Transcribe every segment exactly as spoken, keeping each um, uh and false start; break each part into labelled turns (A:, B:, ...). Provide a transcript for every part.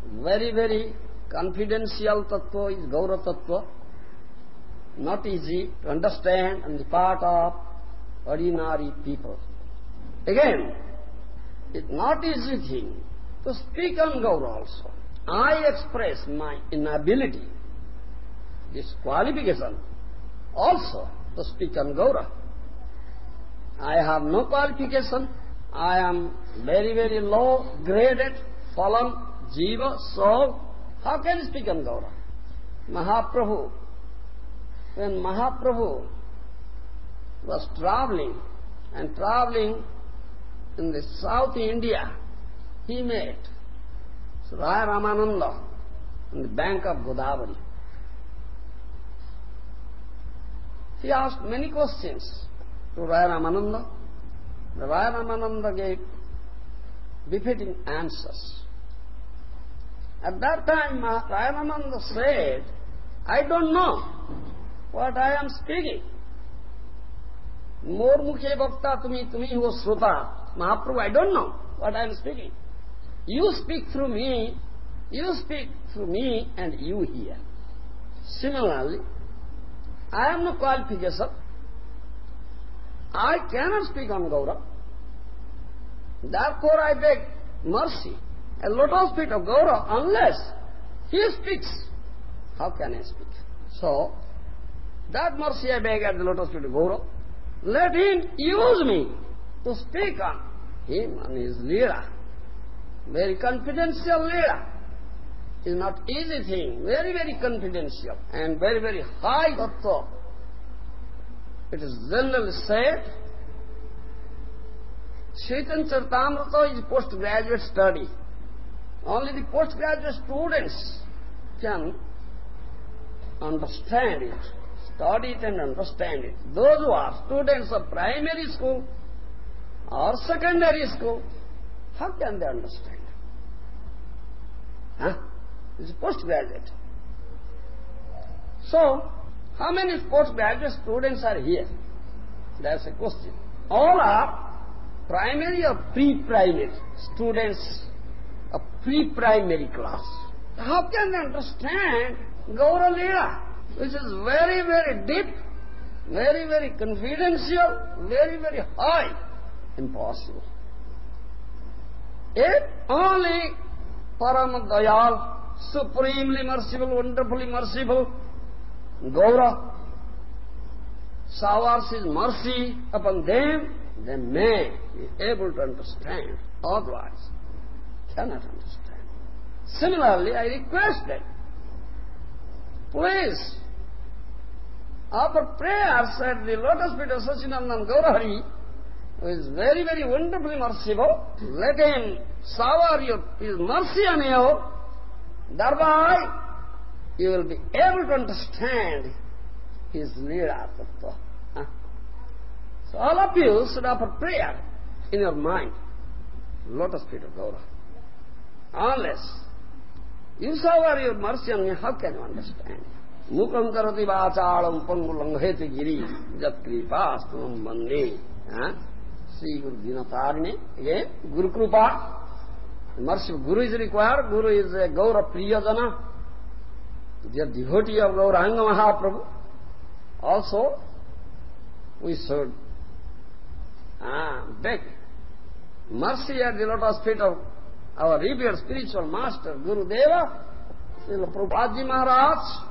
A: very, very confidential tattva is Gaura tattva, not easy to understand on the part of ordinary people. Again, it's not easy thing to speak on Gaura also. I express my inability, this qualification also to speak on Gaura. I have no qualification. I am very, very low graded, fallen jiva, soul. How can I speak on Gaura? Mahaprabhu, when Mahaprabhu was traveling, and traveling in the South India, he met Raya Ramananda on the bank of Godavari. He asked many questions to Raya Ramananda. The Raya Ramananda gave befitting answers. At that time, Raya Ramananda said, I don't know what I am speaking. More mukhe bhakta tumi, tumi ho srota. Mahaprabhu, I don't know what I am speaking. You speak through me, you speak through me, and you hear. Similarly, I have no qualification. I cannot speak on Gaura. Therefore I beg mercy, a lotus feet of Gaura, unless he speaks. How can I speak? So, that mercy I beg at the lotus feet of Gaura. Let him use me to speak on him and his Leela. Very confidential Leela. It is not easy thing, very, very confidential and very, very high tattva. It is generally said, Chaitanya Charitamrita is postgraduate study. Only the postgraduate students can understand it, study it and understand it. Those who are students of primary school or secondary school, how can they understand? Huh? It's postgraduate. So, how many postgraduate students are here? That's a question. All are primary or pre-primary students of pre-primary class. How can they understand Gaura Leela, which is very, very deep, very, very confidential, very, very high? Impossible. If only Param Dayal, supremely merciful, wonderfully merciful, Gaura showers his mercy upon them, they may be able to understand. Otherwise, cannot understand. Similarly, I request that, please, offer prayers at the lotus feet of Sachidananda Gaurahari, who is very, very wonderfully merciful. Let him shower your, his mercy on you. Thereby, you will be able to understand his Leela Tattva. Huh? So all of you should offer prayer in your mind, lotus feet of Gaura. Unless you shower your mercy on me, how can you understand? Mukam karati vachalam pangulangheti giri jat kripastunam bande. Sri Guru Dinatarine. Again, Guru Krupa. Merciful Guru is required. Guru is a Gaura Priyajana. They are devotee of Gauranga Mahaprabhu. Also, we should ah, beg mercy at the lotus feet of our revered spiritual master, Guru Deva, Srila Prabhupada Maharaj.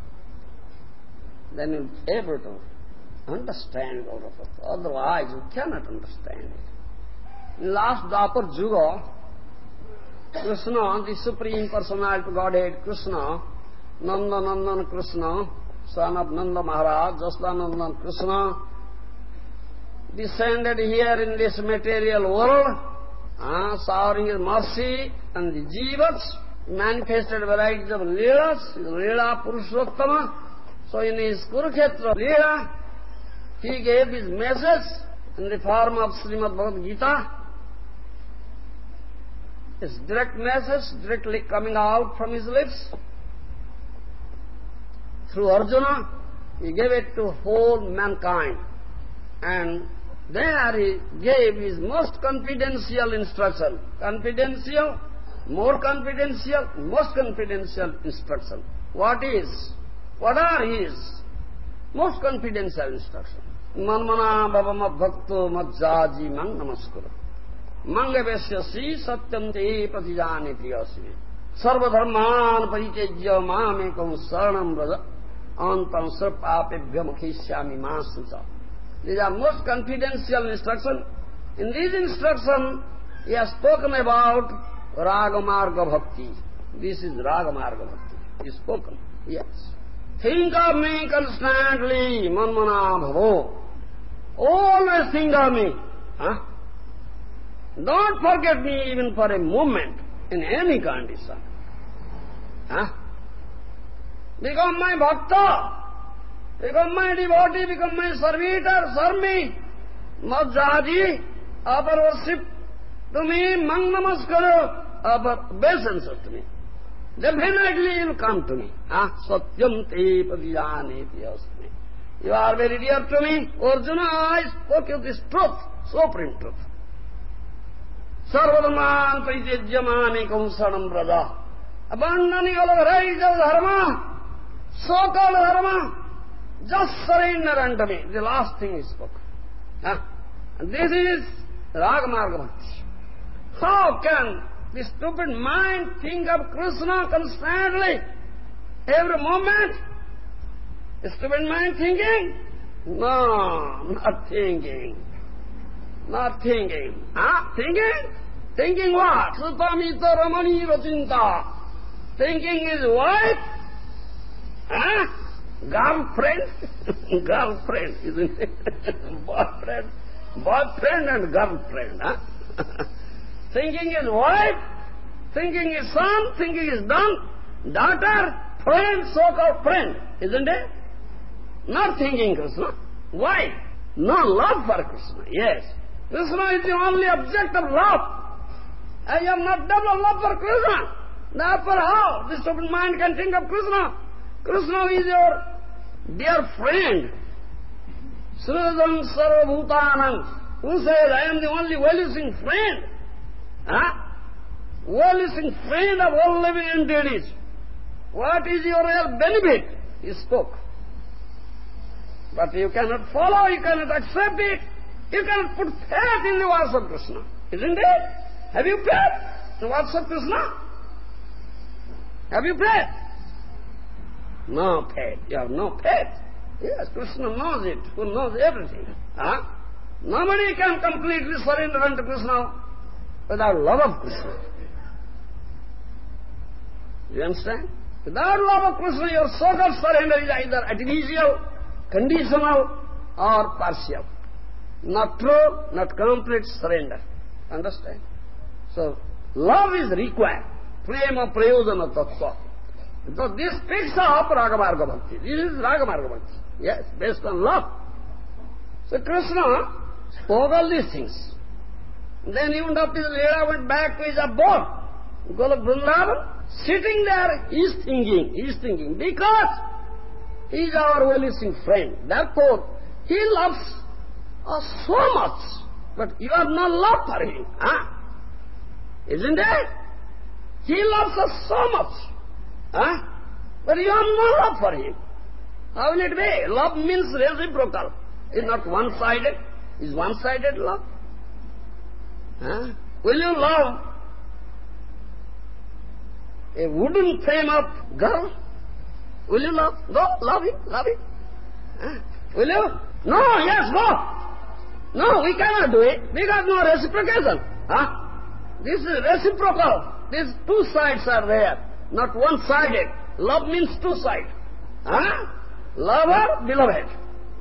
A: Then you'll be able to understand Gaura Tattva. Otherwise, you cannot understand it. In last Dwapar Juga, Krishna, the Supreme Personality Godhead, Krishna, Nanda Nandan Krishna, son of Nanda Maharaj, Jasdanandan Krishna, descended here in this material world, uh, showering his mercy and the jivas, manifested varieties of Leelas, Leela Purushottama. So in his Kurukshetra Leela, he gave his message in the form of Srimad Bhagavad Gita. His direct message directly coming out from his lips. Through Arjuna, he gave it to whole mankind. And there he gave his most confidential instruction. Confidential more confidential, most confidential instruction. What is? What are his? Most confidential instruction. Manmana bhavama bhakto majjaji mang namaskura. Mangavesyasi satyam te patijani priyasvi. Sarva dharman paritejya mamekam saranam vraja. Antam sarpapebhya mukhishyami masucha. These are most confidential instruction. In these instruction, he has spoken about Ragamarga Bhakti. This is Ragamarga Bhakti. He is spoken. Yes. Think of me constantly, manmana bhavo. Always think of me. Huh? Don't forget me even for a moment, in any condition. Huh? Become my bhakta. Become my devotee, become my servitor, serve me. Majjaji, offer worship to me, mang namaskara, offer obeisance to me. Definitely you will come to me. Ah, satyam te padiyane asmi. You are very dear to me. Arjuna, I spoke you this truth, supreme truth. Sarvadhaman paritejyamane saranam vraja. Abandoning all varieties of dharma, so-called dharma, just surrender unto me. The last thing he spoke. Ah, and this is Ragamarga Bhakti. How can the stupid mind think of Krishna constantly, every moment? The stupid mind thinking? No, not thinking. Not thinking. Huh? Thinking? Thinking what? Sutamita Ramani Rachinta. Thinking his wife? Huh? Girlfriend? Girlfriend, isn't it? Boyfriend. Boyfriend and girlfriend. Huh? Thinking his wife, thinking his son, thinking his son, daughter, friend, so-called friend, isn't it? Not thinking Krishna. Why? No love for Krishna, yes. Krishna is the only object of love. I have not developed love for Krishna. Therefore how the stupid mind can think of Krishna? Krishna is your dear friend. Sridham Sarvabhutanam. Who says, I am the only well-wishing friend? Huh? Well-wishing friend of all living entities. What is your real benefit? He spoke. But you cannot follow, you cannot accept it. You cannot put faith in the words of Krishna. Isn't it? Have you faith in the words of Krishna? Have you faith? No faith. You have no faith. Yes, Krishna knows it, who knows everything. Huh? Nobody can completely surrender unto Krishna without love of Krishna. You understand? Without love of Krishna, your so-called surrender is either artificial, conditional, or partial. Not true, not complete surrender. Understand? So, love is required. Prema prayojana tattva. So this speaks of Ragamarga Bhakti. This is Ragamarga Bhakti. Yes, based on love. So Krishna spoke all these things. Then he went up his Leela, went back to his abode, Golok Vrindavan. Sitting there, he is thinking, he is thinking, because he is our well-wishing friend. Therefore, he loves us so much, but you have no love for him. Huh? Isn't it? He loves us so much, huh? But you have no love for him. How will it be? Love means reciprocal. It's not one-sided. It's one-sided love. Huh? Will you love a wooden frame-up girl? Will you love? Go, love him, love him. Huh? Will you? No, yes, go. No, we cannot do it, because no reciprocation. Huh? This is reciprocal. These two sides are there, not one-sided. Love means two-sided. Huh? Lover, beloved.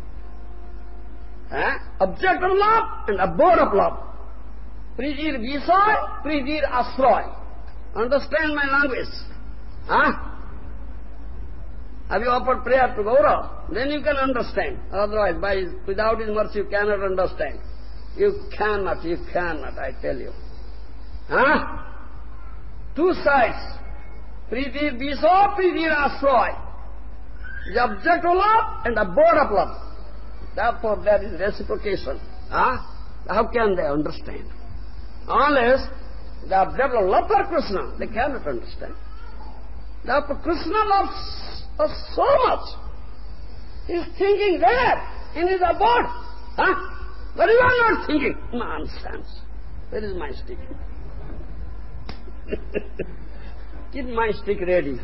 A: Huh? Object of love and abode of love. Prijir Visoy, Prijir Asroy. Understand my language? Huh? Have you offered prayer to Gaurav? Then you can understand. Otherwise, by without his mercy, you cannot understand. You cannot, you cannot, I tell you. Huh? Two sides. Pritir Viso, Pritir Asroy. The object of love and abode of love. Therefore, there is reciprocation. Huh? How can they understand? Unless They have developed love for Krishna. They cannot understand. Therefore, Krishna loves us so much. He is thinking there, in his abode. Huh? But you are not thinking. Nonsense. Where is my stick? Keep my stick ready.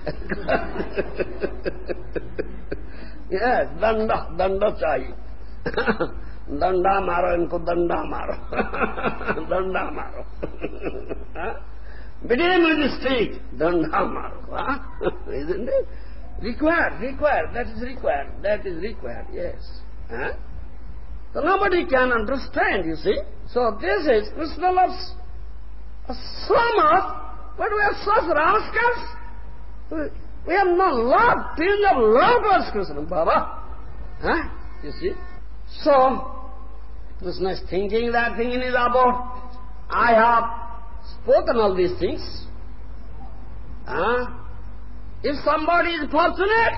A: Yes, danda, danda chahi. Danda maro, inko danda maro. Danda maro. Huh? Beat him with the stick. Danda maro. Huh? Isn't it? Required, required. That is required. That is required, yes. Huh? So nobody can understand, you see. So this is, Krishna loves us so much, but we are such rascals. We have no love, feeling of love towards Krishna, Baba. Huh? You see? So, Krishna is thinking that thing in his abode. I have spoken all these things. Huh? If somebody is fortunate,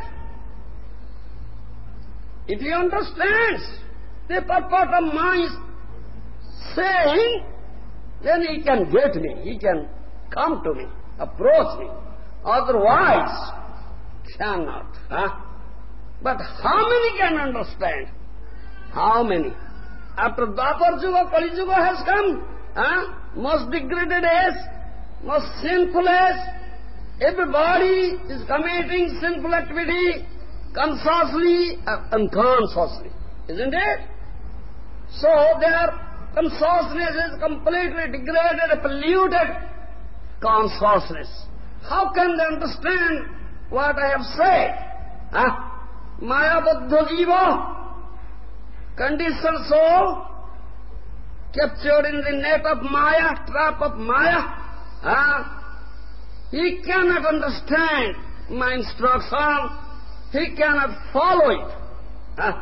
A: if he understands the purport of my saying, then he can get me, he can come to me, approach me. Otherwise, cannot. Huh? But how many can understand? How many? After Dwapar Yuga, Kali Yuga has come, huh? Most degraded age, most sinful age, everybody is committing sinful activity consciously and unconsciously, isn't it? So their consciousness is completely degraded, polluted consciousness. How can they understand what I have said? Huh? Maya Buddha Jiva, conditioned soul, captured in the net of Maya, trap of Maya. Huh? He cannot understand my instruction. He cannot follow it. Huh?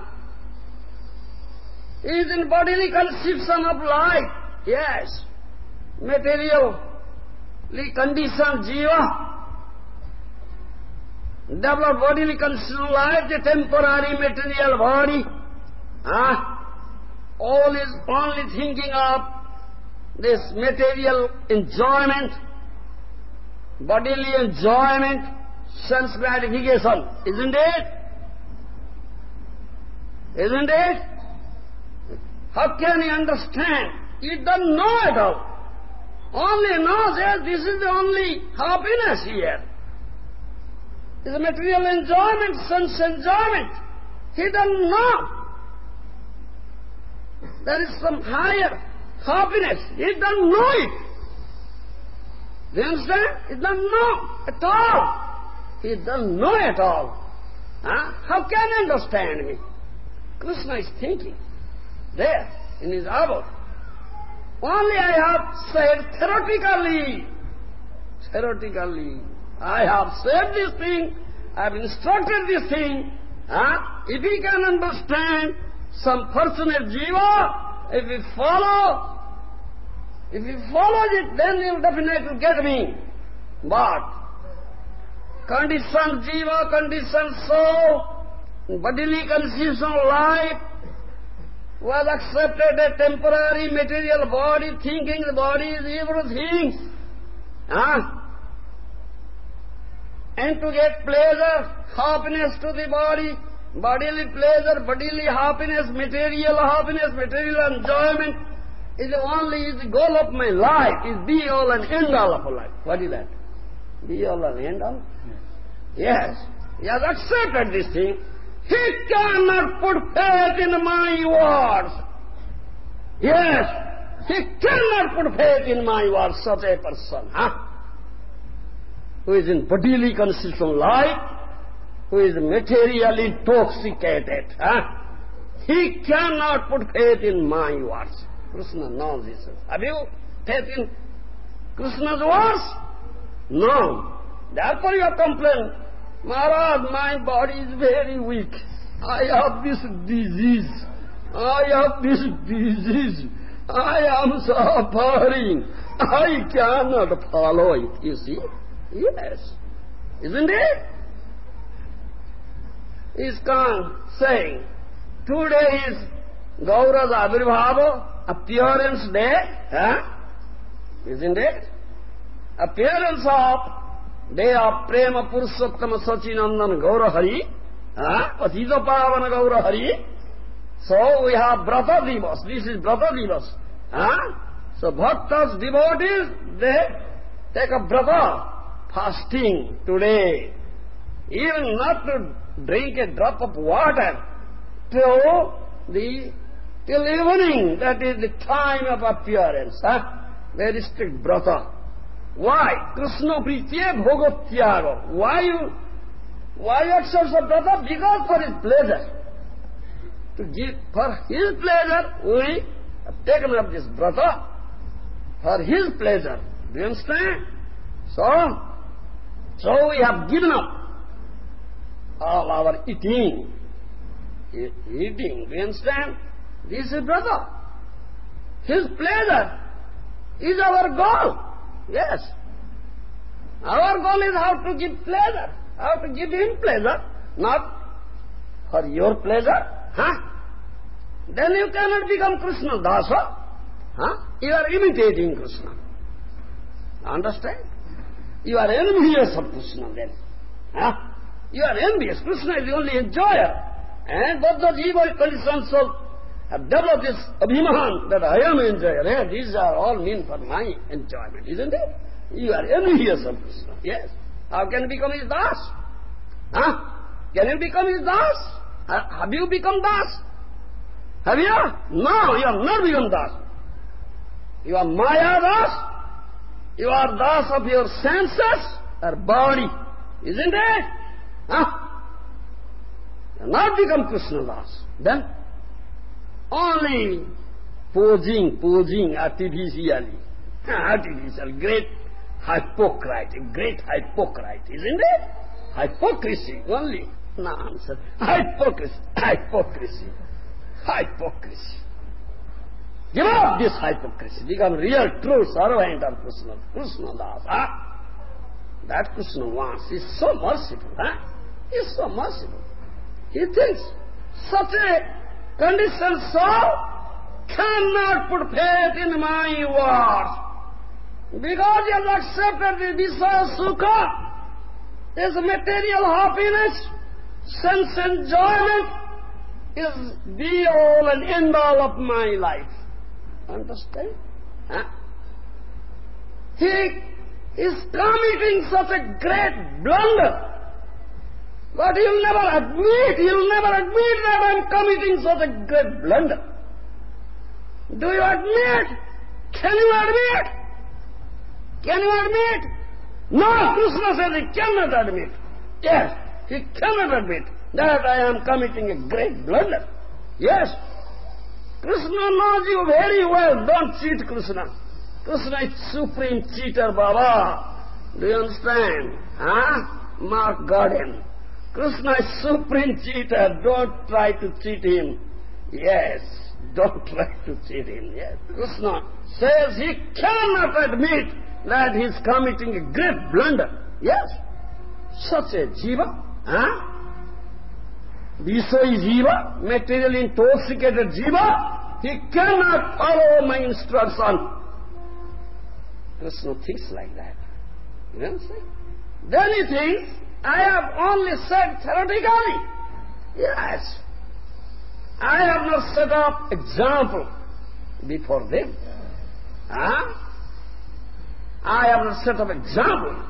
A: He is in bodily conception of life. Yes. Materially conditioned jiva. Developed bodily conception of life, the temporary material body. Huh? All is only thinking of this material enjoyment, bodily enjoyment, sense gratification, isn't it? Isn't it? How can he understand? He doesn't know at all. Only knows that this is the only happiness here. It's a material enjoyment, sense enjoyment. He doesn't know. There is some higher happiness. He doesn't know it. Do you understand? He doesn't know at all. He doesn't know at all. Huh? How can he understand me? Krishna is thinking there in his abode. Only I have said theoretically, theoretically, I have said this thing, I have instructed this thing. Huh? If he can understand some fortunate jiva, if he follow, if he follows it, then he will definitely get me. But conditioned jiva, conditioned soul, bodily conception of life, was accepted a temporary material body, thinking the body is everything. Huh? And to get pleasure, happiness to the body, bodily pleasure, bodily happiness, material happiness, material enjoyment, is only is the goal of my life, is be all and end all of life. What is that? Be all and end all? Yes. He has accepted this thing. He cannot put faith in my words. Yes, he cannot put faith in my words, such a person, huh? Who is in bodily conception life, who is materially intoxicated, huh? He cannot put faith in my words. Krishna knows this. Have you faith in Krishna's words? No. Therefore you have complained, Maharaj, my body is very weak. I have this disease. I have this disease. I am suffering. I cannot follow it, you see? Yes. Isn't it? He's gone saying, today is Gaura's Abhirbhava, appearance day. Huh? Isn't it? appearance of day of Prema Purushottama Sachinandan Gaurahari, Patita Pavana Gaurahari. So we have Brata Divas. This is Brata Divas. So bhaktas, devotees, they take a brata, fasting today. Even not to drink a drop of water till the till evening. That is the time of appearance. Huh? Very strict brata. Why? Krishna Pritya Bhogatyaga. Why you why you exercise a brata? Because for his pleasure. To give for his pleasure, we have taken up this brata for his pleasure. Do you understand? So, so we have given up all our eating. E eating, do you understand? This is brother. His pleasure is our goal. Yes. Our goal is how to give pleasure, how to give him pleasure, not for your pleasure. Huh? Then you cannot become Krishna Dasa. Huh? You are imitating Krishna. Understand? You are envious of Krishna then. Huh? You are envious. Krishna is the only enjoyer. And but the jiva conditioned soul have developed this abhiman that I am enjoyer. Yeah, these are all mean for my enjoyment, isn't it? You are envious of Krishna. Yes. How can you become his das? Huh? Can you become his das? Have you become das? Have you? No, you have not become das. You are Maya das. You are das of your senses or body, isn't it? Huh? You have not become Krishna das. Then only posing, posing artificially. Artificial, great hypocrite, a great hypocrite, isn't it? Hypocrisy only. Nonsense. Hypocrisy, hypocrisy, hypocrisy. Give up this hypocrisy. Become real, true servant of Krishna. Krishna Das. Huh? That Krishna wants. He is so merciful. Huh? He is so merciful. He thinks such a conditioned soul cannot put faith in my words. Because he has accepted the Vishaya Sukha, this material happiness, sense enjoyment is the all and end all of my life. Understand? Huh? He is committing such a great blunder. But he'll never admit, he'll never admit that I'm committing such a great blunder. Do you admit? Can you admit? Can you admit? No, Krishna says he cannot admit. Yes, he cannot admit that I am committing a great blunder. Yes. Krishna knows you very well. Don't cheat Krishna. Krishna is supreme cheater, Baba. Do you understand? Huh? Mark Garden. Krishna is supreme cheater. Don't try to cheat him. Yes. Don't try to cheat him. Yes. Krishna says he cannot admit that he is committing a great blunder. Yes. Such a jiva. Huh? Visai jiva, material intoxicated jiva, he cannot follow my instruction. Krishna thinks like that. You understand? Then he thinks, I have only said theoretically. Yes. I have not set up example before them. Huh? I have not set up example.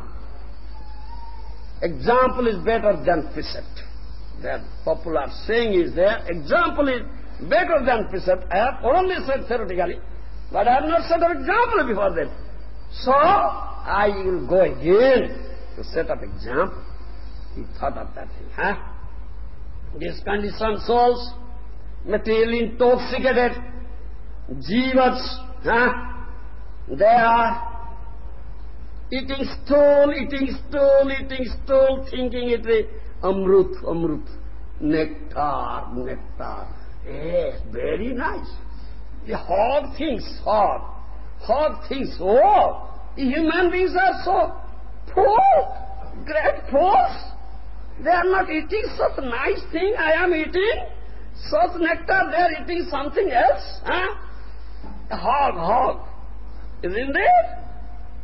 A: Example is better than precept. That popular saying is there, example is better than precept. I have only said theoretically, but I have not set up example before them. So, I will go again to set up example. He thought of that thing. Huh? These conditioned souls, materially intoxicated, jivas, huh? They are eating stool, eating stool, eating stool, thinking it is amrut, amrut, nectar, nectar. Yes, very nice. The hog thinks hog. Hog thinks, oh, the human beings are so poor, great fools. They are not eating such nice thing I am eating. Such nectar, they are eating something else. Huh? A hog, hog. Isn't it?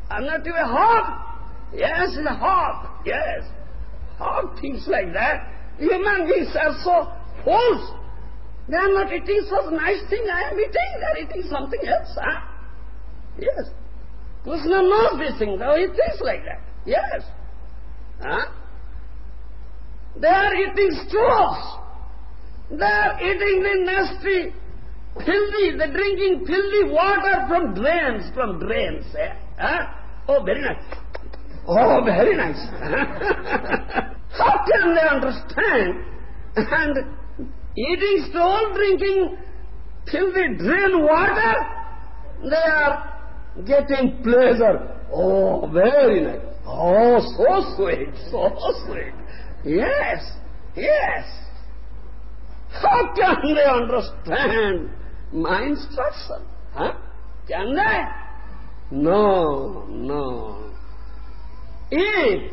A: I'm not you a hawk? Yes, it's a hawk. Yes. Hawk thinks like that. Human beings are so false. They are not eating such nice thing I am eating. They are eating something else. Huh? Yes. Krishna knows these things. How he thinks like that. Yes. Huh? They are eating straws. They are eating the nasty, filthy, they're drinking filthy water from drains, from drains. Eh? Huh? Oh, very nice. Oh, very nice. How can they understand? And eating straw, drinking filthy drain water, they are getting pleasure. Oh, very nice. Oh, so sweet, so sweet. Yes, yes. How can they understand my instruction? Huh? Can they? No, no. If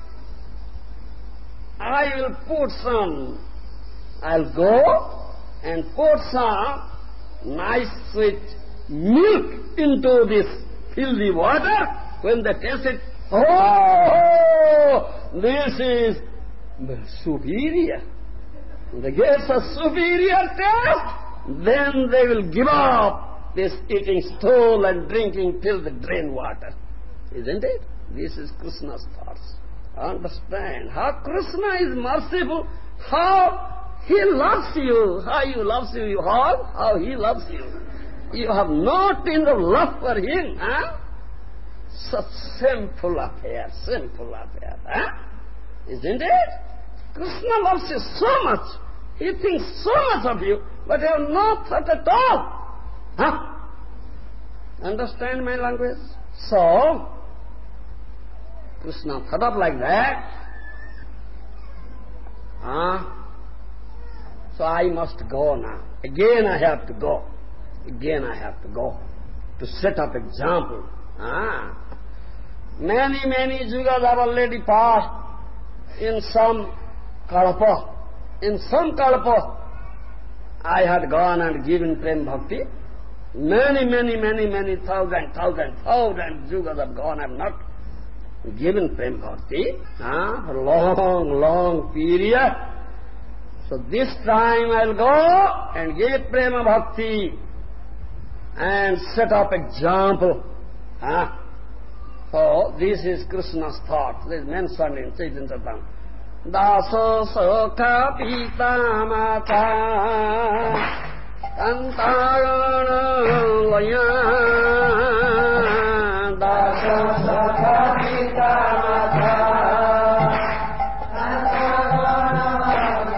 A: I will put some, I'll go and put some nice sweet milk into this filthy water, when they taste it, oh, this is superior. They get a superior taste, then they will give up this eating stool and drinking till the drain water. Isn't it? This is Krishna's thoughts. Understand how Krishna is merciful, how he loves you, how he loves you, you all, how he loves you. You have no tint of love for him, huh? Such simple affair, simple affair, huh? Isn't it? Krishna loves you so much. He thinks so much of you, but you have no thought at all. Huh? Understand my language? So, Krishna thought of like that. Huh? So I must go now. Again I have to go. Again I have to go. To set up example. Ah. Many, many yugas have already passed. In some kalpa, in some kalpa, I had gone and given prem bhakti. Many, many, many, many thousand, thousand, thousand yugas have gone and not given prem bhakti. Ah, for long, long period. So this time I'll go and give prema bhakti and set up example. Ah. So this is Krishna's thought. This is mentioned in Chaitanya Charitamrita. Daso sokha pita mata antagana laya. Daso sokha pita mata antagana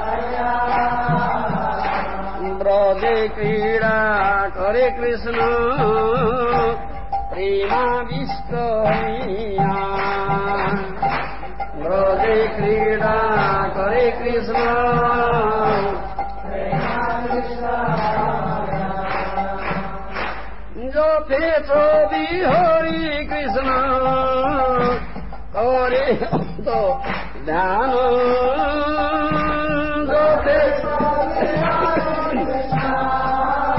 A: laya. Brode krida kare Krishna Prema Vishkamiya Brode Krida Kare Krishna Prema Vishkamiya Jo Petro Bihari Krishna Kare To Dhyana Jo Petro Bihari Krishna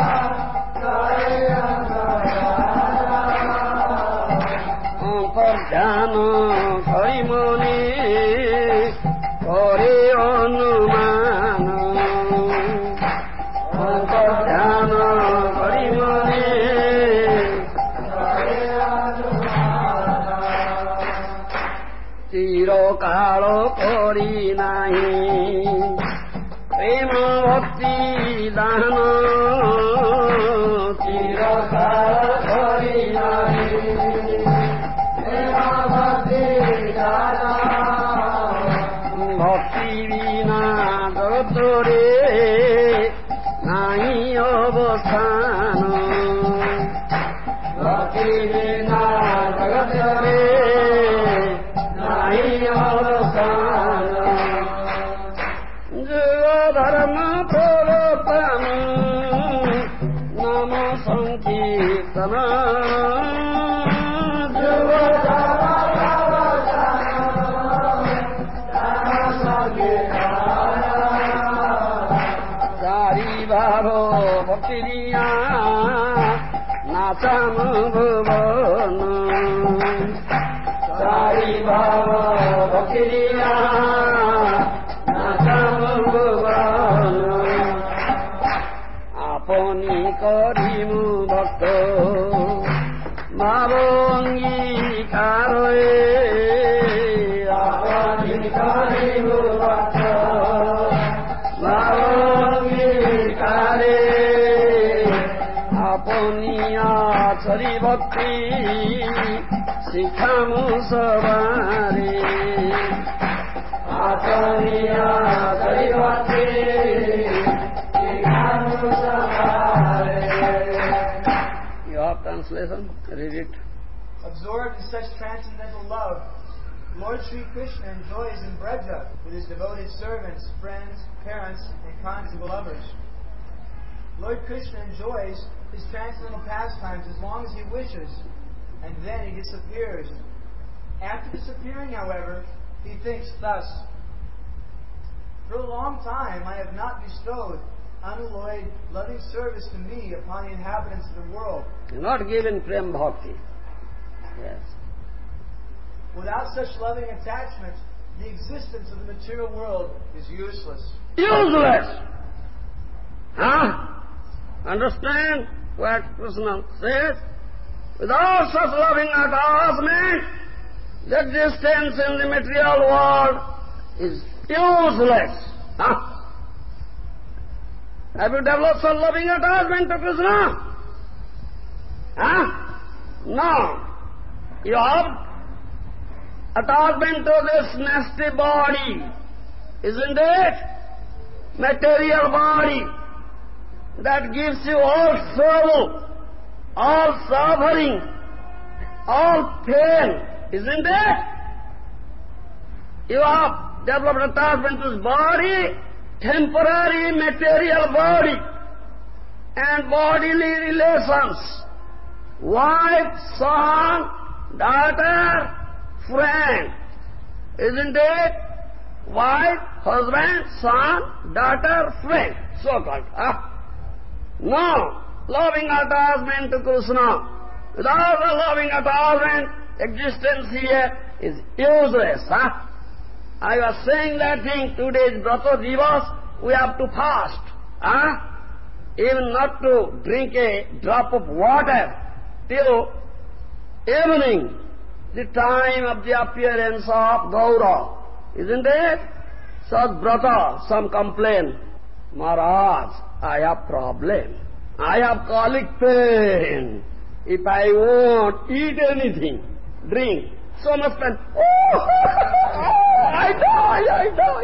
A: Dhyana Hari Muni Kare Anumana Dhyana Hari Muni Kare Anumana Tiro Kalo Kori Nahi Prema Bhakti Dana Tiro Kalo Kori Nahi Bhakti vina jagatore nahi avasthana Bhakti vina jagatore nahi avasthana Jaya dharma pravatana nama sankirtana Bhavo Bhaktiriya Nacham Bhavana bhava bhakriya natam bhuvana apani karimu bhakta mavongi karoe apani karimu bhakta mavongi kare apani achari bhakti sikhamu sabare apani achari bhakti sikhamu sabare. Your translation, read it.
B: Absorbed in such transcendental love, Lord Sri Krishna enjoys in Braja with his devoted servants, friends, parents, and conjugal lovers. Lord Krishna enjoys his transcendental pastimes as long as he wishes, and then he disappears. After disappearing, however, he thinks thus: for a long time I have not bestowed unalloyed loving service to me upon the inhabitants of the world.
A: Not given prem bhakti. Yes.
B: Without such loving attachment, the existence of the material world is useless.
A: Useless! Huh? Understand what Krishna says? Without such loving attachment, the existence in the material world is useless. Huh? Have you developed such loving attachment to Krishna? Huh? No. You have attachment to this nasty body, isn't it? Material body that gives you all trouble, all suffering, all pain, isn't it? You have developed attachment to this body, temporary material body, and bodily relations, wife, son, daughter, friend, isn't it? Wife, husband, son, daughter, friend, so-called. Huh? No, loving attachment to Krishna. Without a loving attachment, existence here is useless. Huh? I was saying that thing, today's Brata Divas, we have to fast. Huh? Even not to drink a drop of water till evening, the time of the appearance of Gaura, isn't it? Such brata, some complain, Maharaj, I have problem. I have colic pain. If I won't eat anything, drink, so much pain, oh, I die, I die.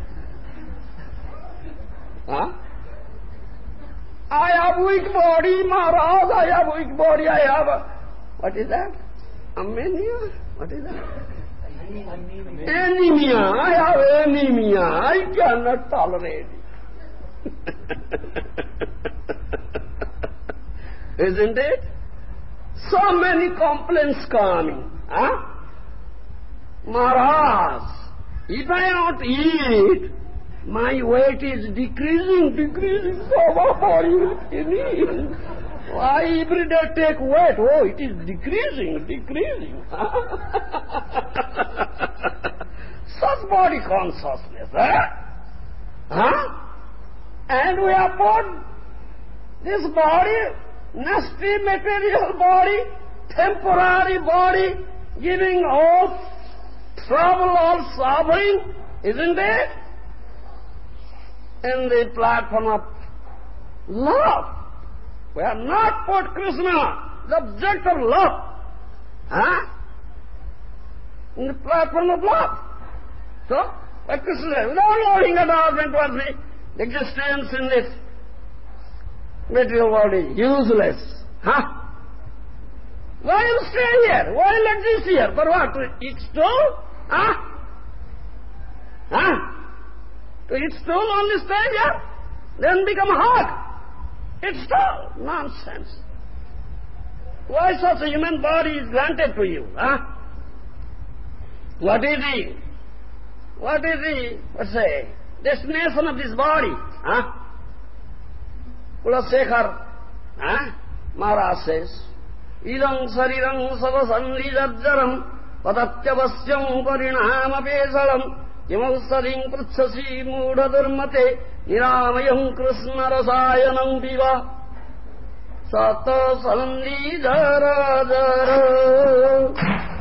A: Huh? I have weak body, Maharaj, I have weak body, I have a, what is that? Anemia? What is that? Anemia. Anemia. I have anemia. I cannot tolerate it. Isn't it? So many complaints coming. Huh? Maharaj, if I don't eat, my weight is decreasing, decreasing, so my body will finish. Why every day take weight? Oh, it is decreasing, decreasing. Such body consciousness, eh? Huh? And we have put this body, nasty material body, temporary body, giving all trouble, all suffering, isn't it? In the platform of love. We have not put Krishna, the object of love, huh? in the platform of love. So, like Krishna said, without loving attachment towards the existence in this material world is useless. Huh? Why you stay here? Why you exist here? For what? To eat stool? Huh? Huh? To eat stool only stay here? Then become hot. It's all nonsense. Why such a human body is granted to you? Huh? What is the, what is the, let's say, destination of this body? Huh? Kulasekhar, huh? Maharaj says, Idam sarirang savasan lijarjaram Padatyavasyam parinamapesalam Kimausaring pritchasi mudhadharmate Niramayam Krishna rasayanam piva Sata sandhi jara jara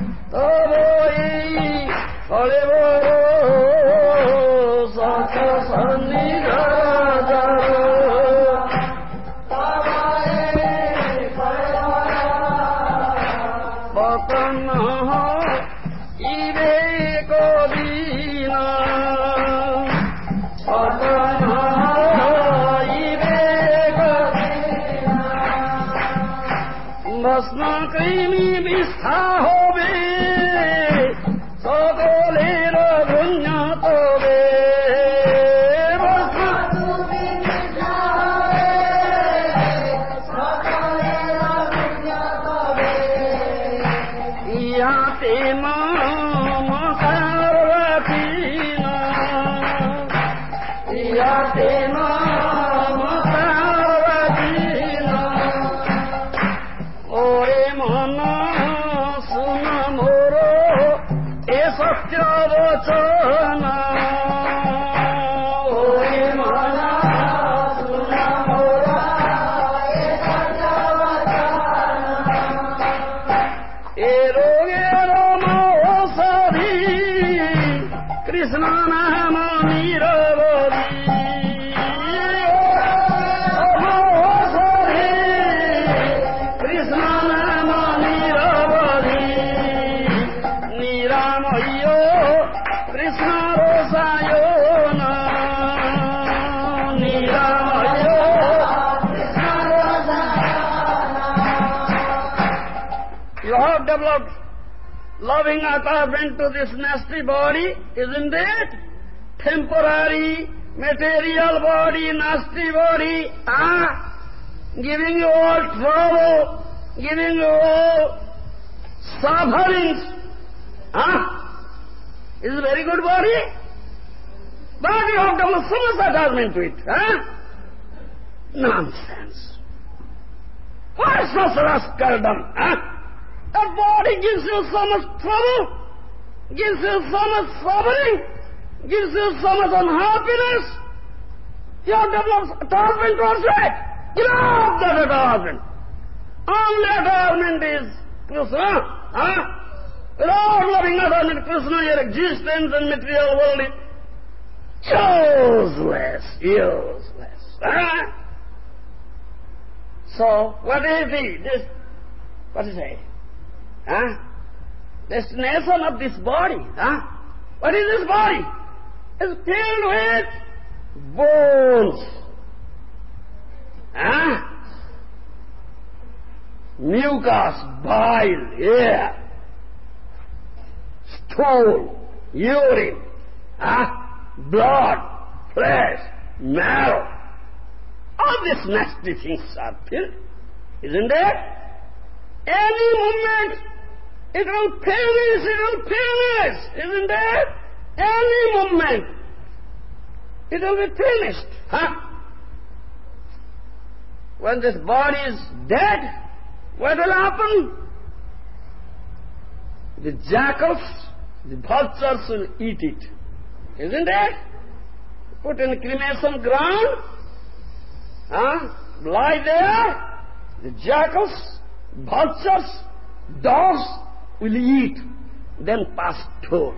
A: Tavai halevaro Sata sandhi jara jara Tavai halevaro Patanaha ive kodina Patanaha ive kodina Bhasma krimi vistha hobe Sakolera dhunya tobe Bhasma krimi vistha hobe Sakolera dhunya tobe Yate mama sarvatina Yate mama sarvatina Ore mana suna moro e satya vachana Ore mana suna moro e satya vachana E roge rama osari Krishna nama niravadi Rama osari Krishna nama niravadi Niramayo Krishna rosayona Niramayo Krishna rosayona You have developed loving attachment to this nasty body, isn't it? Temporary, material body, nasty body, ah, giving you all trouble, giving you all sufferings, ah, is a very good body, but you have developed so much attachment to it, ah? Nonsense. What is such rascaldom, ah? That body gives you so much trouble, gives you so much suffering, gives you so much unhappiness. You have developed attachment towards it. Get off that attachment. Only attachment is Krishna. Huh? Without loving attachment to Krishna, your existence and material world is useless, useless. Huh? So, what is the, this, what is it? Huh? Destination of this body. Huh? What is this body? It's filled with bones. Huh? Mucus, bile, air, stool, urine, huh? Blood, flesh, marrow. All these nasty things are filled, isn't it? Any moment it will finish, it will finish, isn't it? Any moment it will be finished. Huh? When this body is dead, what will happen? The jackals, the vultures will eat it, isn't it? Put in cremation ground, huh? Lie there, the jackals, vultures, dogs will eat, then pass through.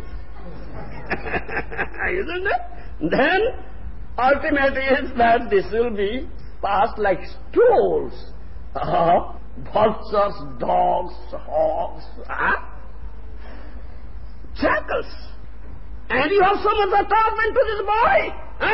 A: Isn't it? Then, ultimately is that this will be passed like stools. Uh, vultures, dogs, hogs, huh? Jackals. And you have so much attachment to this body. Huh?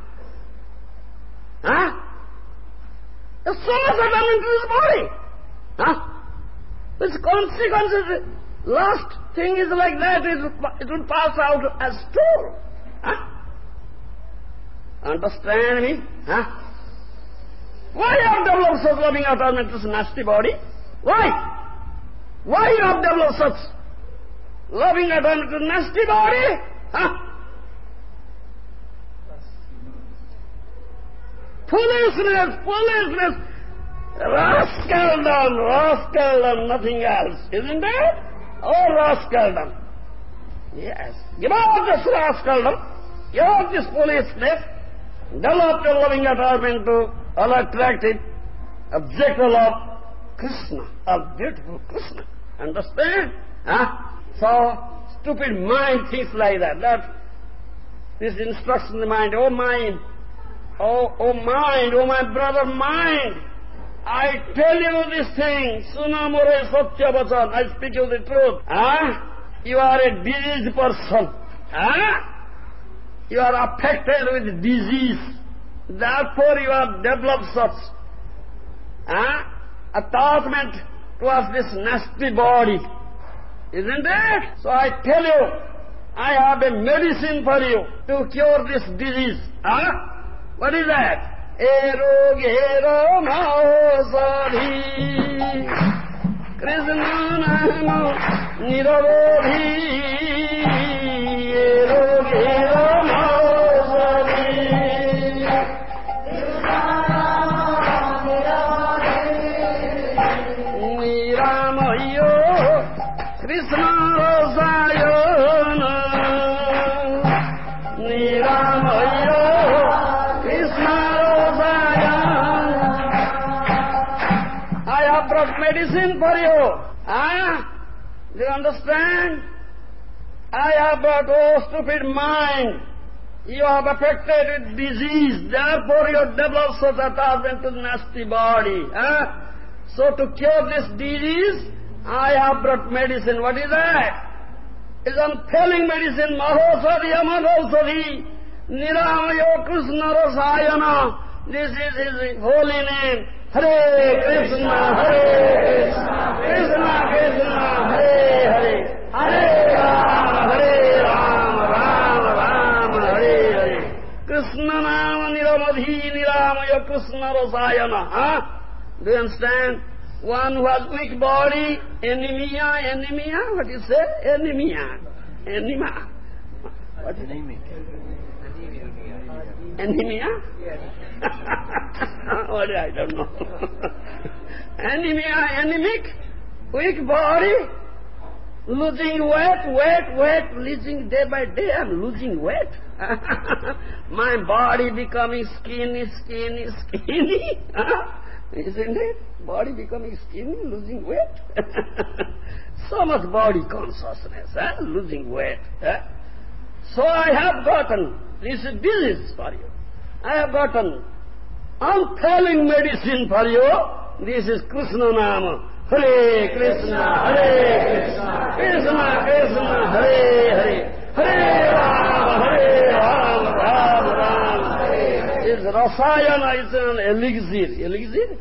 A: Huh? There's so much attachment to this body. Huh? Its consequences, last thing is like that, it will, it will pass out as stool. Huh? Understand me? Huh? Why you have developed such loving attachment to this nasty body? Why? Why you have developed such loving attachment to nasty body? Huh? Foolishness, foolishness, rascaldom, rascaldom, nothing else, isn't it? all rascaldom. Yes. Give up this rascaldom. Give up this foolishness. Develop your loving attachment to all attractive object of love, Krishna, a beautiful Krishna. Understand? Huh? So, stupid mind thinks like that. That this instruction in the mind, oh mind, oh, oh mind, oh my brother mind, I tell you this thing, Sunamore Satya Vachan, I speak you the truth. Huh? You are a diseased person. Huh? You are affected with disease. Therefore you have developed such huh? attachment towards this nasty body. Isn't it? So I tell you, I have a medicine for you to cure this disease. Huh? What is that? Ero gero maosari Krishna namo nirodhi Ero gero maosari Niramayo Krishna rosayana Niramayo medicine for you. Ah? Do you understand? I have brought, oh stupid mind, you have affected with disease, therefore you have developed such attachment to the nasty body. Ah? So to cure this disease, I have brought medicine. What is that? It's unfailing medicine, Mahosari Amadosari, Niramayo Krishna Rasayana. This is his holy name. Hare Krishna, Hare Krishna, Krishna Krishna, Hare Hare, Hare Rama, Hare Rama, Rama Rama, Hare Hare. Krishna Nama Niramadhi Niramaya Krishna Rasayana. Huh? Do you understand? One who has weak body, anemia, anemia, what do you say? Anemia, anemia. What is
C: Anemic.
A: Anemia?
C: Yes.
A: What I don't know. Anemia, anemic, weak body, losing weight, weight, weight, losing day by day. I'm losing weight. My body becoming skinny, skinny, skinny. Isn't it? Body becoming skinny, losing weight. So much body consciousness, huh? Losing weight. Huh? So I have gotten this disease for you. I have gotten unfailing medicine for you. This is Krishna Nama. Hare Krishna, Hare Krishna, Krishna Krishna, Hare Hare, Hare Rama, Hare Rama, Rama Rama, Hare Hare. Is Rasayana, is an elixir. Elixir?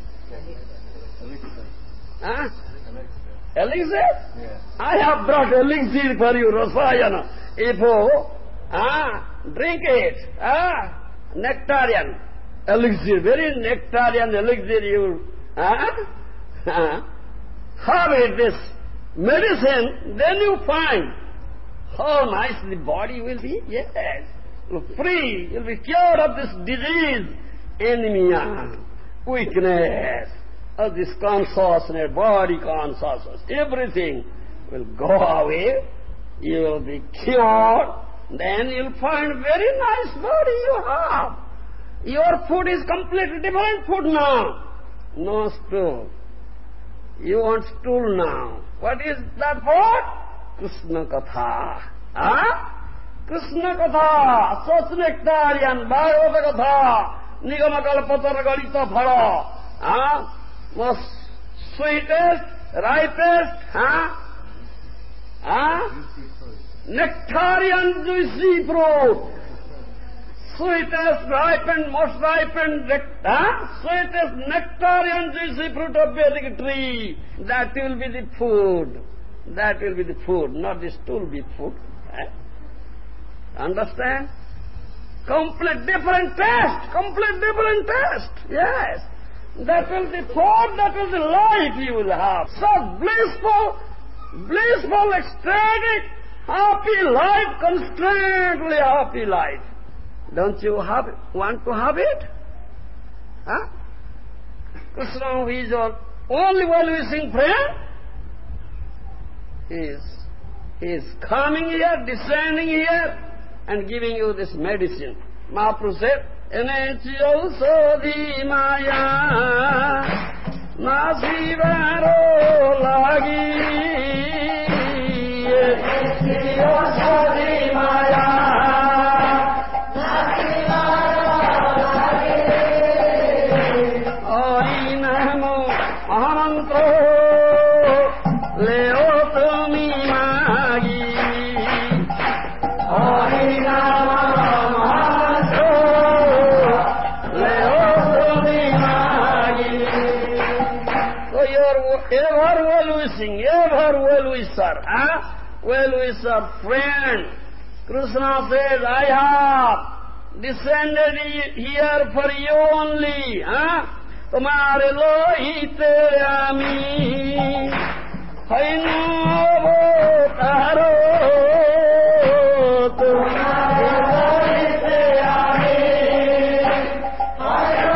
A: Huh? Elixir?
C: Yes.
A: I have brought elixir for you, Rasayana. If you ah, drink it, ah, nectarian elixir, very nectarian elixir you ah, ah, have it, this medicine, then you find how nice the body will be. Yes, you'll be free, you'll be cured of this disease, anemia, weakness, of this consciousness, body consciousness, everything will go away. You will be cured, then you'll find very nice body you have. Your food is completely different food now. No stool. You want stool now. What is that for? Krishna Katha. Huh? Krishna Katha, such nectarian, Bhagavata Katha, Nigamakalapatar Garita Phara. Huh? Most sweetest, ripest, huh? Huh? Nectarian juicy fruit. Sweetest ripened, most ripened, huh? Sweetest nectarian juicy fruit of Vedic tree. That will be the food. That will be the food, not the stool be food. Eh? Understand? Complete different taste, complete different taste. Yes. That will be food, that will be life you will have. So blissful, blissful, ecstatic, happy life, constantly happy life. Don't you have, want to have it? Huh? Krishna, who is your only well-wishing friend, He is, he is coming here, descending here, and giving you this medicine. Mahaprabhu said, Enechyo sodhi maya nasivaro lagi. Enechyo sodhi maya nasivaro lagi. Hari namo mahamantro leo tumi magi. Hari namo ever well-wishing, ever well-wisher, huh? Well-wisher friend. Krishna says, I have descended here for you only, huh? Tumhare lohite ami, hainu avotaro, tumhare lohite ami, hainu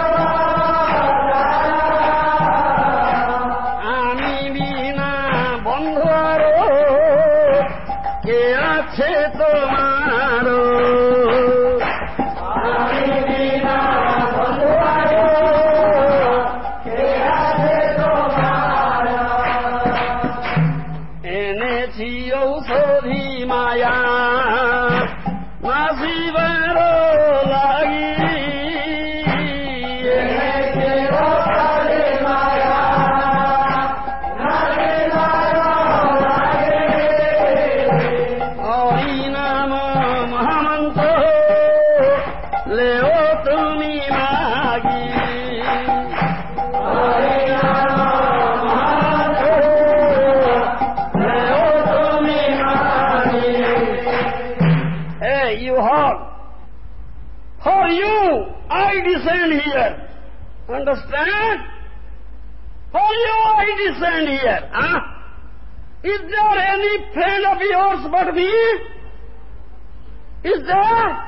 A: understand? For you I descend here. Huh? Is there any friend of yours but me? Is there?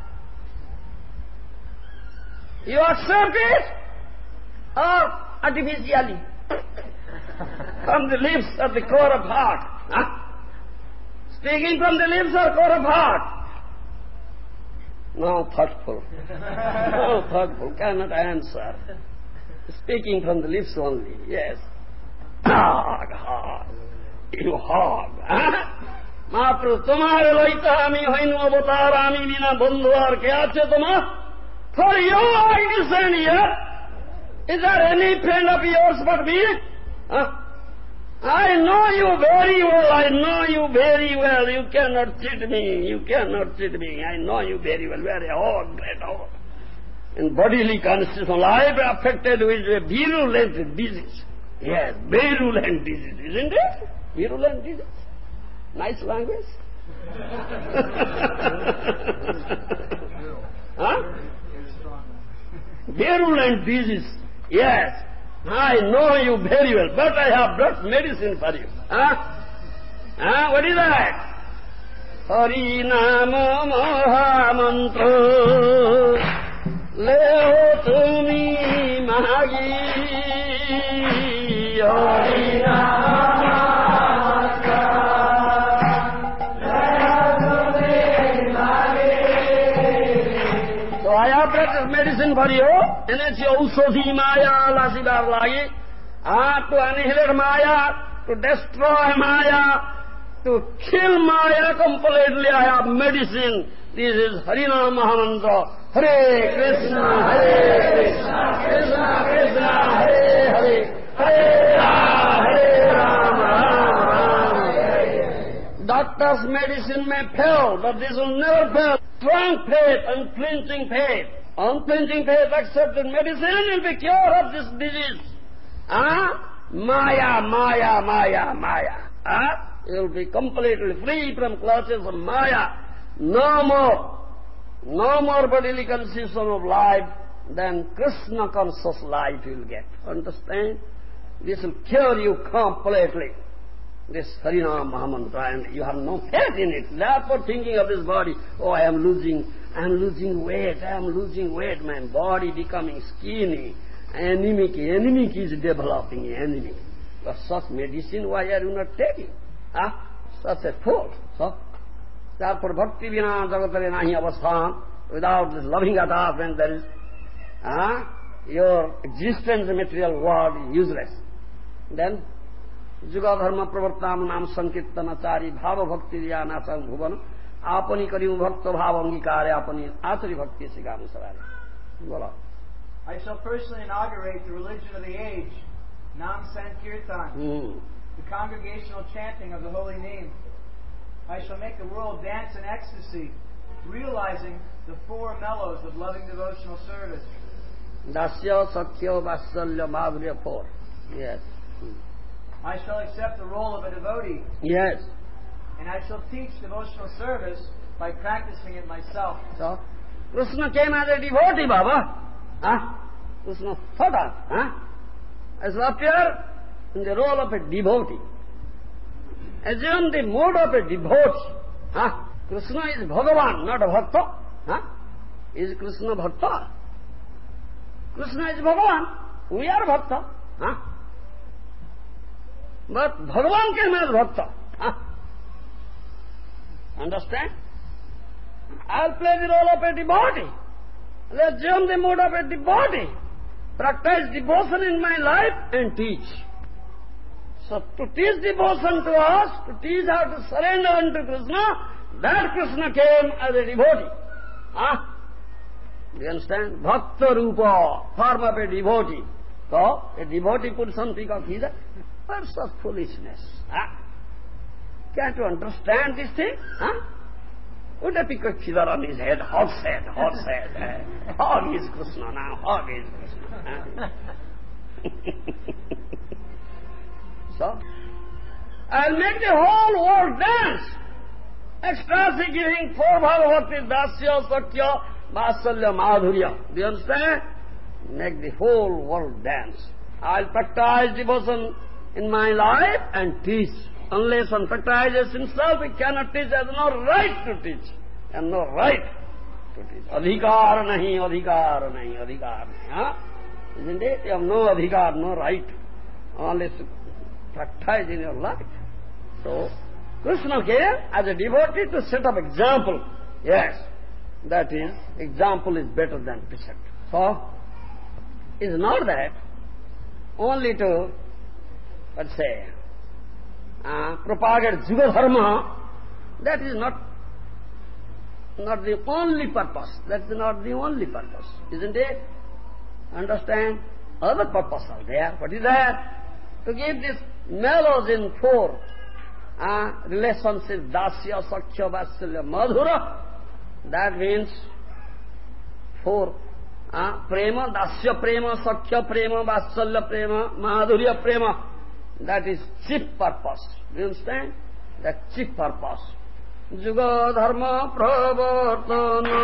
A: You accept it? Or artificially? From the lips of the core of heart. Huh? Speaking from the lips or core of heart? No, thoughtful. No, thoughtful, cannot answer. Speaking from the lips only, yes. Hog, hog. You hog, huh? Mahaprabhu, tumhare loita ami hainu avatar ami bina bandhu ar kya ache tuma? For you I descend here. Is there any friend of yours but me? Huh? I know you very well, I know you very well. You cannot cheat me, you cannot cheat me. I know you very well, very hard, great hard. In bodily constitutional life affected with a virulent disease. Yes, virulent disease, isn't it? Virulent disease. Nice language. Huh? Virulent disease, yes. I know you very well, but I have brought medicine for you. Huh? Huh? What is that? Hari Nama Maha Mantra Leo Tumi Mahagi. Hari Nama Mantra Leo Tumi Mahagi. So I have brought this medicine for you. Enechyo usodhi maya lasibar lagi. Ah, to annihilate maya, to destroy maya, to kill maya completely. I have medicine. This is Harinam Mahamantra. Hare Krishna, Hare Krishna, Krishna Krishna, Hare Hare, Hare Rama, Hare Rama, Rama Rama, Hare Hare. Doctor's medicine may fail, but this will never fail. Strong faith, unflinching faith. Unflinching faith accepted medicine will be cure of this disease. Ah? Maya, Maya, Maya, Maya. Ah? You will be completely free from clutches of Maya. No more. No more bodily conception of life than Krishna conscious life you will get. Understand? This will cure you completely. This Harinam Mahamantra, and you have no faith in it. Therefore thinking of this body, oh, I am losing, I am losing weight, I am losing weight, my body becoming skinny, anemic, anemic is developing, anemic. But such medicine, why are you not taking? Ah, such a fool. So, therefore, bhakti vina jagatare nahi avasthan. Without this loving attachment, there is, ah, your existence, the material world is useless. Then, Juga dharma pravartam nam sankirtanachari bhava bhakti ryanasam bhuvan apani kariu bhakta bhava angikare apani achari bhakti sigam sarare. Bola.
B: I shall personally inaugurate the religion of the age, Nam Sankirtan,
A: Hmm.
B: the congregational chanting of the holy name. I shall make the world dance in ecstasy, realizing the four mellows of loving devotional service.
A: Dasya sakhya vasalya madhurya four. Yes. Hmm.
B: I shall accept the role of a devotee,
A: Yes.
B: and I shall teach devotional service by practicing it myself.
A: So, Krishna came as a devotee, Baba. Huh? Krishna thought of, huh? As appear in the role of a devotee. Assume the mode of a devotee. Huh? Krishna is Bhagavan, not a Bhakta. Huh? Is Krishna Bhakta? Krishna is Bhagavan. We are Bhakta. Huh? But Bhagavan came as Bhakta. Huh? Understand? I'll play the role of a devotee. Let's assume the mode of a devotee. Practice devotion in my life and teach. So to teach devotion to us, to teach how to surrender unto Krishna, that Krishna came as a devotee. Huh? Do you understand? Bhakta Rupa, form of a devotee. So, a devotee put something of his, what's such foolishness? Huh? Can't you understand this thing? Huh? Would a pick a feather on his head, horse head, horse head. Eh? Hog is Krishna now, hog is Krishna. Huh? So, I'll make the whole world dance. Ecstasy giving four bhagavati, dasya, sakya, vasalya, madhurya. Do you understand? Make the whole world dance. I'll practice devotion in my life and teach. Unless one practices himself, he cannot teach, has no right to teach, and no right to teach. Adhikar nahi, adhikar nahi, adhikar nahi. Huh? Isn't it? You have no adhikar, no right, unless you practice in your life. So, Krishna came as a devotee to set up example. Yes, that is, example is better than precept. So, it's not that only to, let's say, Uh, propagate Juga Dharma, that is not, not the only purpose. That's not the only purpose, isn't it? Understand? Other purposes are there. What is that? To give this mellows in four uh, relationships, dasya, sakya, vasalya, madhura. That means four. Uh, prema, dasya prema, sakya prema, vasalya prema, madhurya prema. That is chief purpose. Do you understand? That chief purpose. Juga dharma pravartana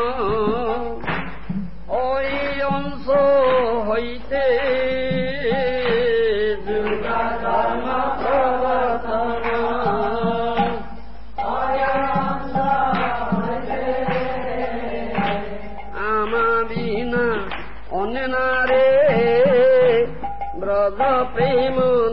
A: oi anso hoite. Juga dharma pravartana oi anso hoite. Ama bina onenare braja prema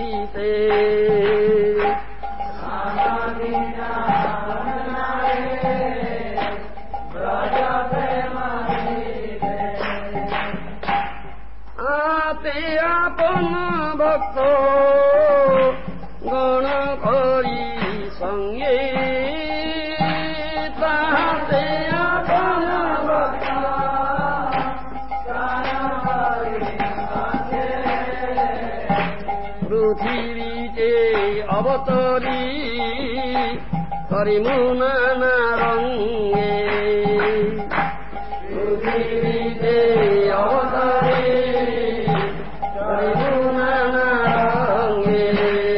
A: avatari karimuna narange pruthivite avatari karimuna narange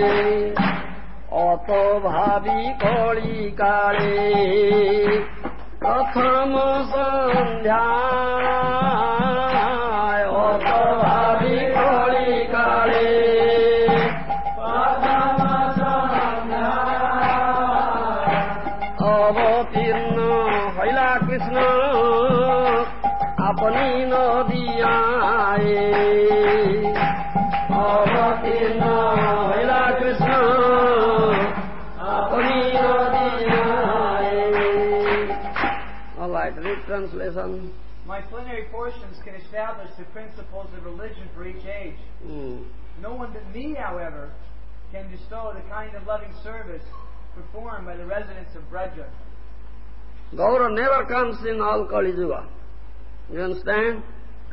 A: ato bhavi kali kale prathama sandhya ato bhavi kali kale apani nadiyaye avatirna hoila Krishna All right, read translation.
B: My plenary portions can establish the principles of religion for each age.
A: Hmm.
B: No one but me, however, can bestow the kind of loving service performed by the residents of Braja.
A: Gaura never comes in all Kali Yuga. You understand?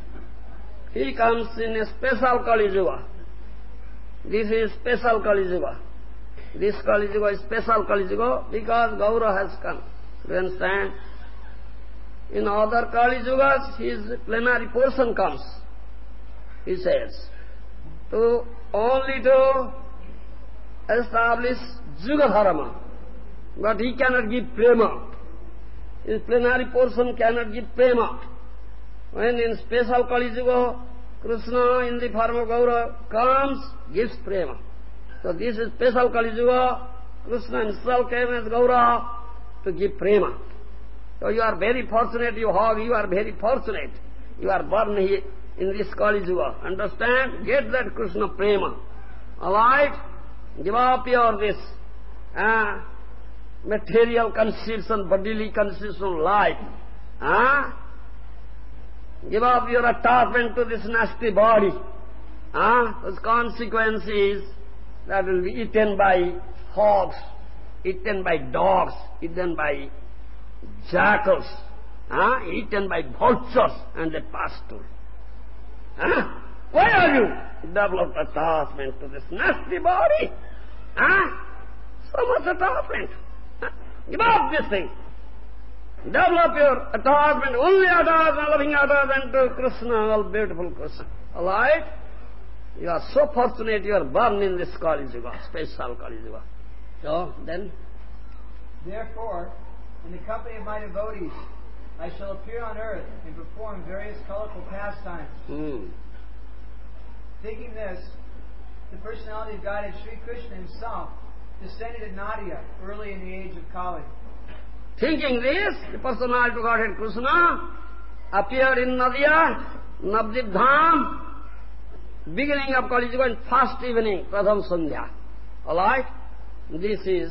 A: He comes in a special Kali Yuga. This is special Kali Yuga. This Kali Yuga is special Kali Yuga because Gaura has come. You understand? In other Kali Yugas, his plenary portion comes, he says, to only to establish Yuga Dharma. But he cannot give prema. His plenary portion cannot give prema. When in special Kali Yuga, Krishna in the form of Gaura comes, gives prema. So this is special Kali Yuga. Krishna himself came as Gaura to give prema. So you are very fortunate, you have, you are very fortunate. You are born here in this Kali Yuga. Understand? Get that Krishna prema. Alright? Give up your this uh, material constitution, bodily constitution life. Uh? Give up your attachment to this nasty body. Uh? Whose consequence is that will be eaten by hogs, eaten by dogs, eaten by jackals, huh? Eaten by vultures and the pasture. Huh? Why are you developed attachment to this nasty body? Huh? So much attachment. Huh? Give up this thing. Develop your attachment, only attachment, loving attachment to Krishna, all beautiful Krishna. Alright? You are so fortunate you are born in this Kali Yuga, special Kali Yuga. So, then?
B: Therefore, in the company of my devotees, I shall appear on earth and perform various colorful pastimes.
A: Hmm.
B: Thinking this, the personality of Godhead Sri Krishna himself descended to Nadia early in the age of Kali.
A: Thinking this, the personality of Godhead Krishna appeared in Nadia, Navadvip Dham, beginning of Kali Yuga and first evening, Pratham Sandhya. Alright? This is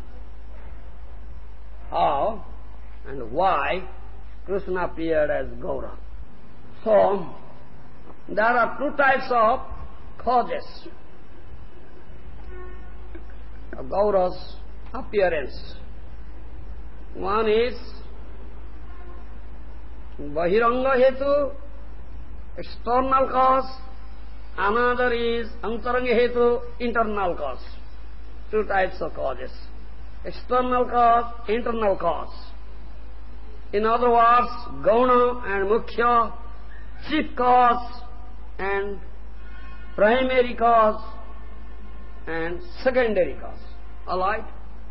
A: how and why Krishna appeared as Gaura. So, there are two types of causes of Gaura's appearance. One is Bahiranga Hetu, external cause. Another is Antaranga Hetu, internal cause. Two types of causes. External cause, internal cause. In other words, Gauna and Mukhya, chief cause and primary cause and secondary cause. Alright?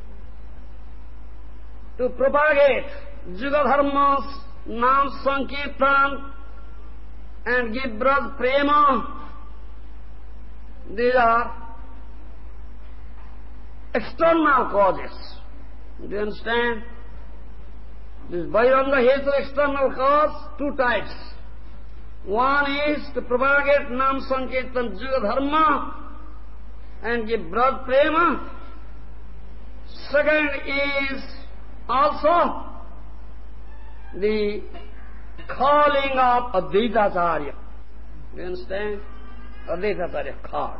A: To propagate Yuga Dharmas, Nam Sankirtan and give Braj Prema, these are external causes. Do you understand? This Vairanga Hetu external cause, two types. One is to propagate Nam Sankirtan Yuga Dharma and give Braj Prema. Second is also the calling of Advaita Acharya. Do you understand? Advaita Acharya called.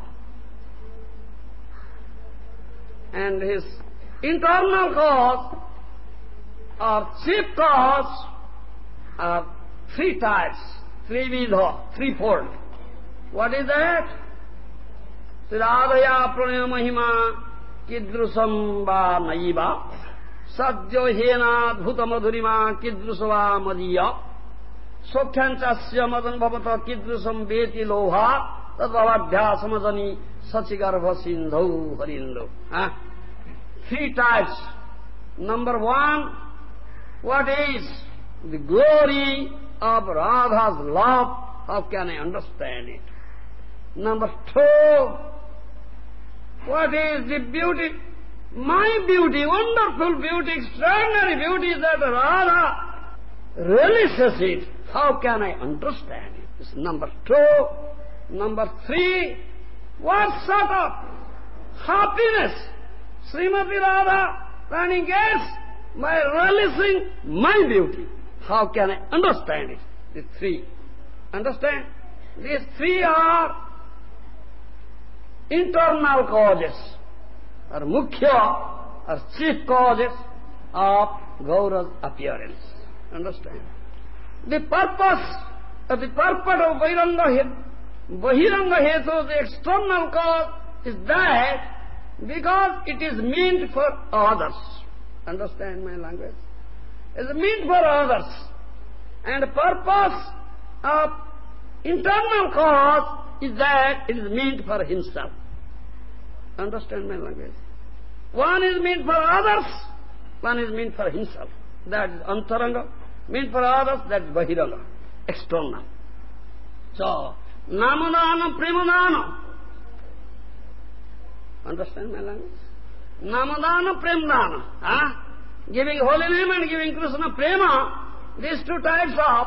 A: And his internal cause or chief cause are three types, three vidha, threefold. What is that? Radhaya pranaya mahima kidrusam va naiva sadyo hena bhuta madhurima kidrusava madiya sokhyanchasya madan bhavata kidrusam veti loha tadvavadhya samajani sachigarva sindhu harindo. Huh? Three types. Number one, what is the glory of Radha's love? How can I understand it? Number two, what is the beauty? My beauty, wonderful beauty, extraordinary beauty that Radha relishes it. How can I understand it? This is number two. Number three, what sort of happiness Srimati Radha Rani gets by relishing my beauty. How can I understand it? These three. Understand? These three are internal causes, or mukhya, or chief causes of Gaura's appearance. Understand? The purpose, or the purpose of Bahiranga Bahiranga Hetu, the external cause, is that because it is meant for others. Understand my language? It is meant for others. And the purpose of internal cause is that it is meant for himself. Understand my language? One is meant for others, one is meant for himself. That is antaranga. Meant for others, that is bahiranga, external. So, namadana, premadana. Understand my language? Namadana, premadana. Huh? Giving holy name and giving Krishna prema, these two types of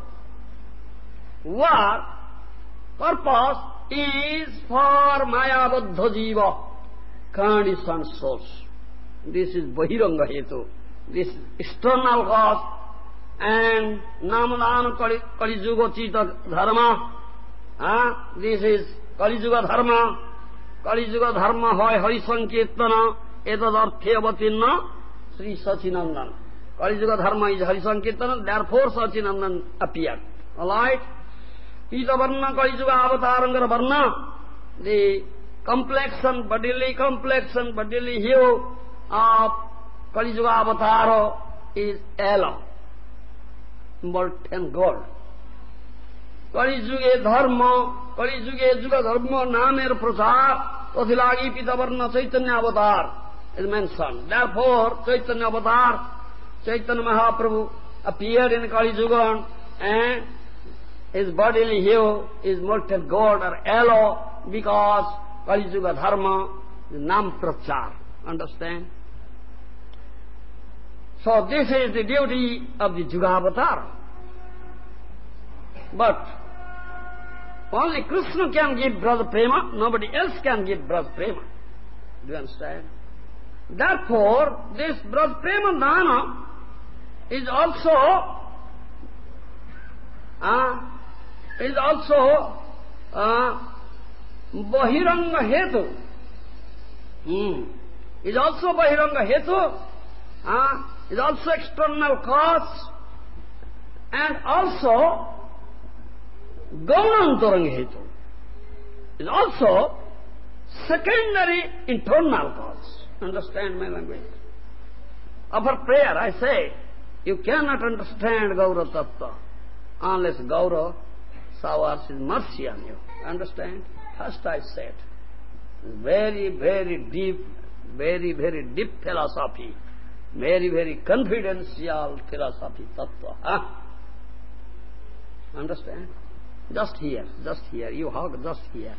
A: work, purpose is for Maya Baddha Jiva, conditioned souls. This is Bahiranga Hetu. This is external cause. And Namadana Kali Juga Chita Dharma. Uh, this is Kali Juga Dharma. Kali Juga Dharma Hoy Hari Sankirtana Etad Arthya Avatinna Sri Sachinandan. Kali Juga Dharma is Hari Sankirtana, therefore Sachinandan appeared. Alright? Pita Varna Kali Juga Avataranga Varna. The complexion, bodily complexion, bodily hue of Kali Juga Avatara is yellow. Molten gold. Kali Yuge Dharma, Kali Yuge Juga Dharma Namer Prasad, Tothilagi Pitavarna Chaitanya Avatar is mentioned. Therefore, Chaitanya Avatar, Chaitanya Mahaprabhu appeared in Kali Yuga and his bodily hue is molten gold or yellow because Kali Yuga Dharma is Nam Prachar. Understand? So this is the duty of the Juga-avatar. But only Krishna can give Braj Prema, nobody else can give Braj Prema. Do you understand? Therefore, this Braj Prema Dana is also uh, is also uh, Bahiranga Hetu. Hmm. Is also Bahiranga Hetu. Uh, is also external cause and also Gaunantaranga Hetu. Is also secondary internal cause. Understand my language? Upper prayer I say, you cannot understand Gaura Tattva unless Gaura showers his mercy on you. Understand? First I said, very, very deep, very, very deep philosophy. Very, very confidential philosophy, tattva. Huh? Understand? Just here, just here. You hug just here.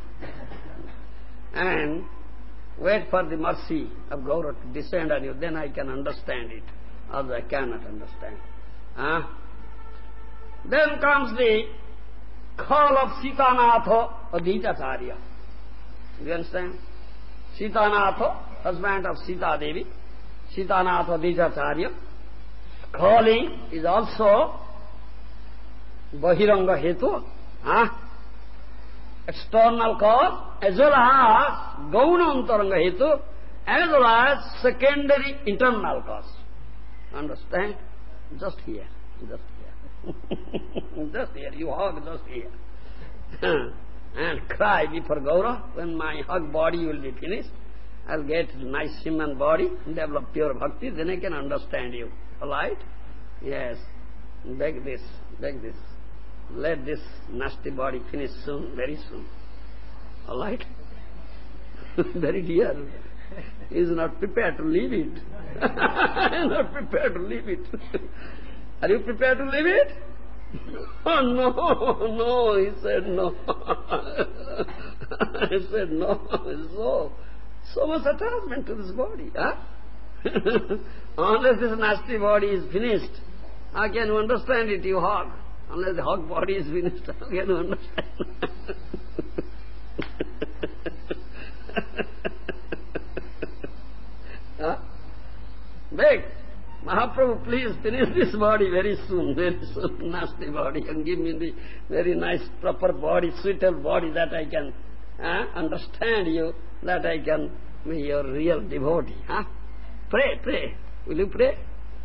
A: And wait for the mercy of Gaura to descend on you, then I can understand it. Otherwise I cannot understand. Huh? Then comes the call of Sitanatha Adhitacharya. Do you understand? Sitanatha, husband of Sita Devi. Sitanatha Adhitacharya. Calling is also Bahiranga Hetu. Huh? External cause as well as Gaunantaranga Hetu as well as secondary internal cause. Understand? Just here. Just here. Just here. You hug just here. And cry before Gaura. When my hug body will be finished, I'll get a nice human body, develop pure bhakti, then I can understand you. All right? Yes. Beg this, beg this. Let this nasty body finish soon, very soon. All right? Very dear. He is not prepared to leave it. He is not prepared to leave it. Are you prepared to leave it? Oh, no, no, he said no. He said no. So, so much attachment to this body. Huh? Unless this nasty body is finished, how can you understand it? You hug. Unless the hug body is finished, how can you understand? Huh? Beg, Mahaprabhu, please finish this body very soon, very soon, nasty body, and give me the very nice, proper body, suitable body that I can uh, understand you, that I can be your real devotee. Huh? Pray, pray. Will you pray?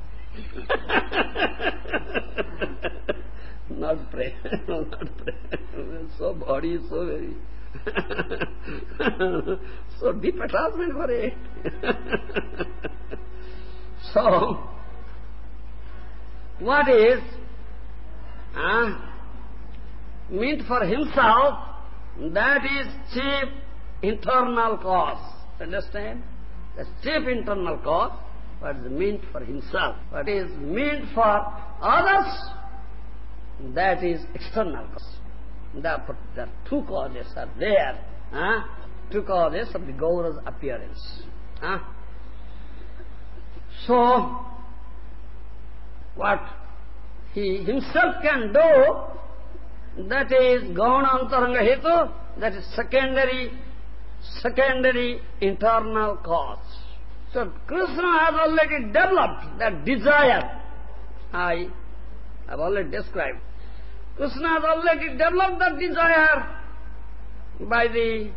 A: Not pray. No, not pray. So body is so very... so deep attachment for it. So, what is uh, meant for himself, that is chief internal cause. Understand? The chief internal cause, what is meant for himself. What is meant for others, that is external cause. Therefore, the two causes are there. Huh? Two causes of the Gaura's appearance. Huh? So, what he himself can do, that is Gauna Antaranga Hetu, that is secondary, secondary internal cause. So, Krishna has already developed that desire. I have already described. Krishna has already developed that desire by the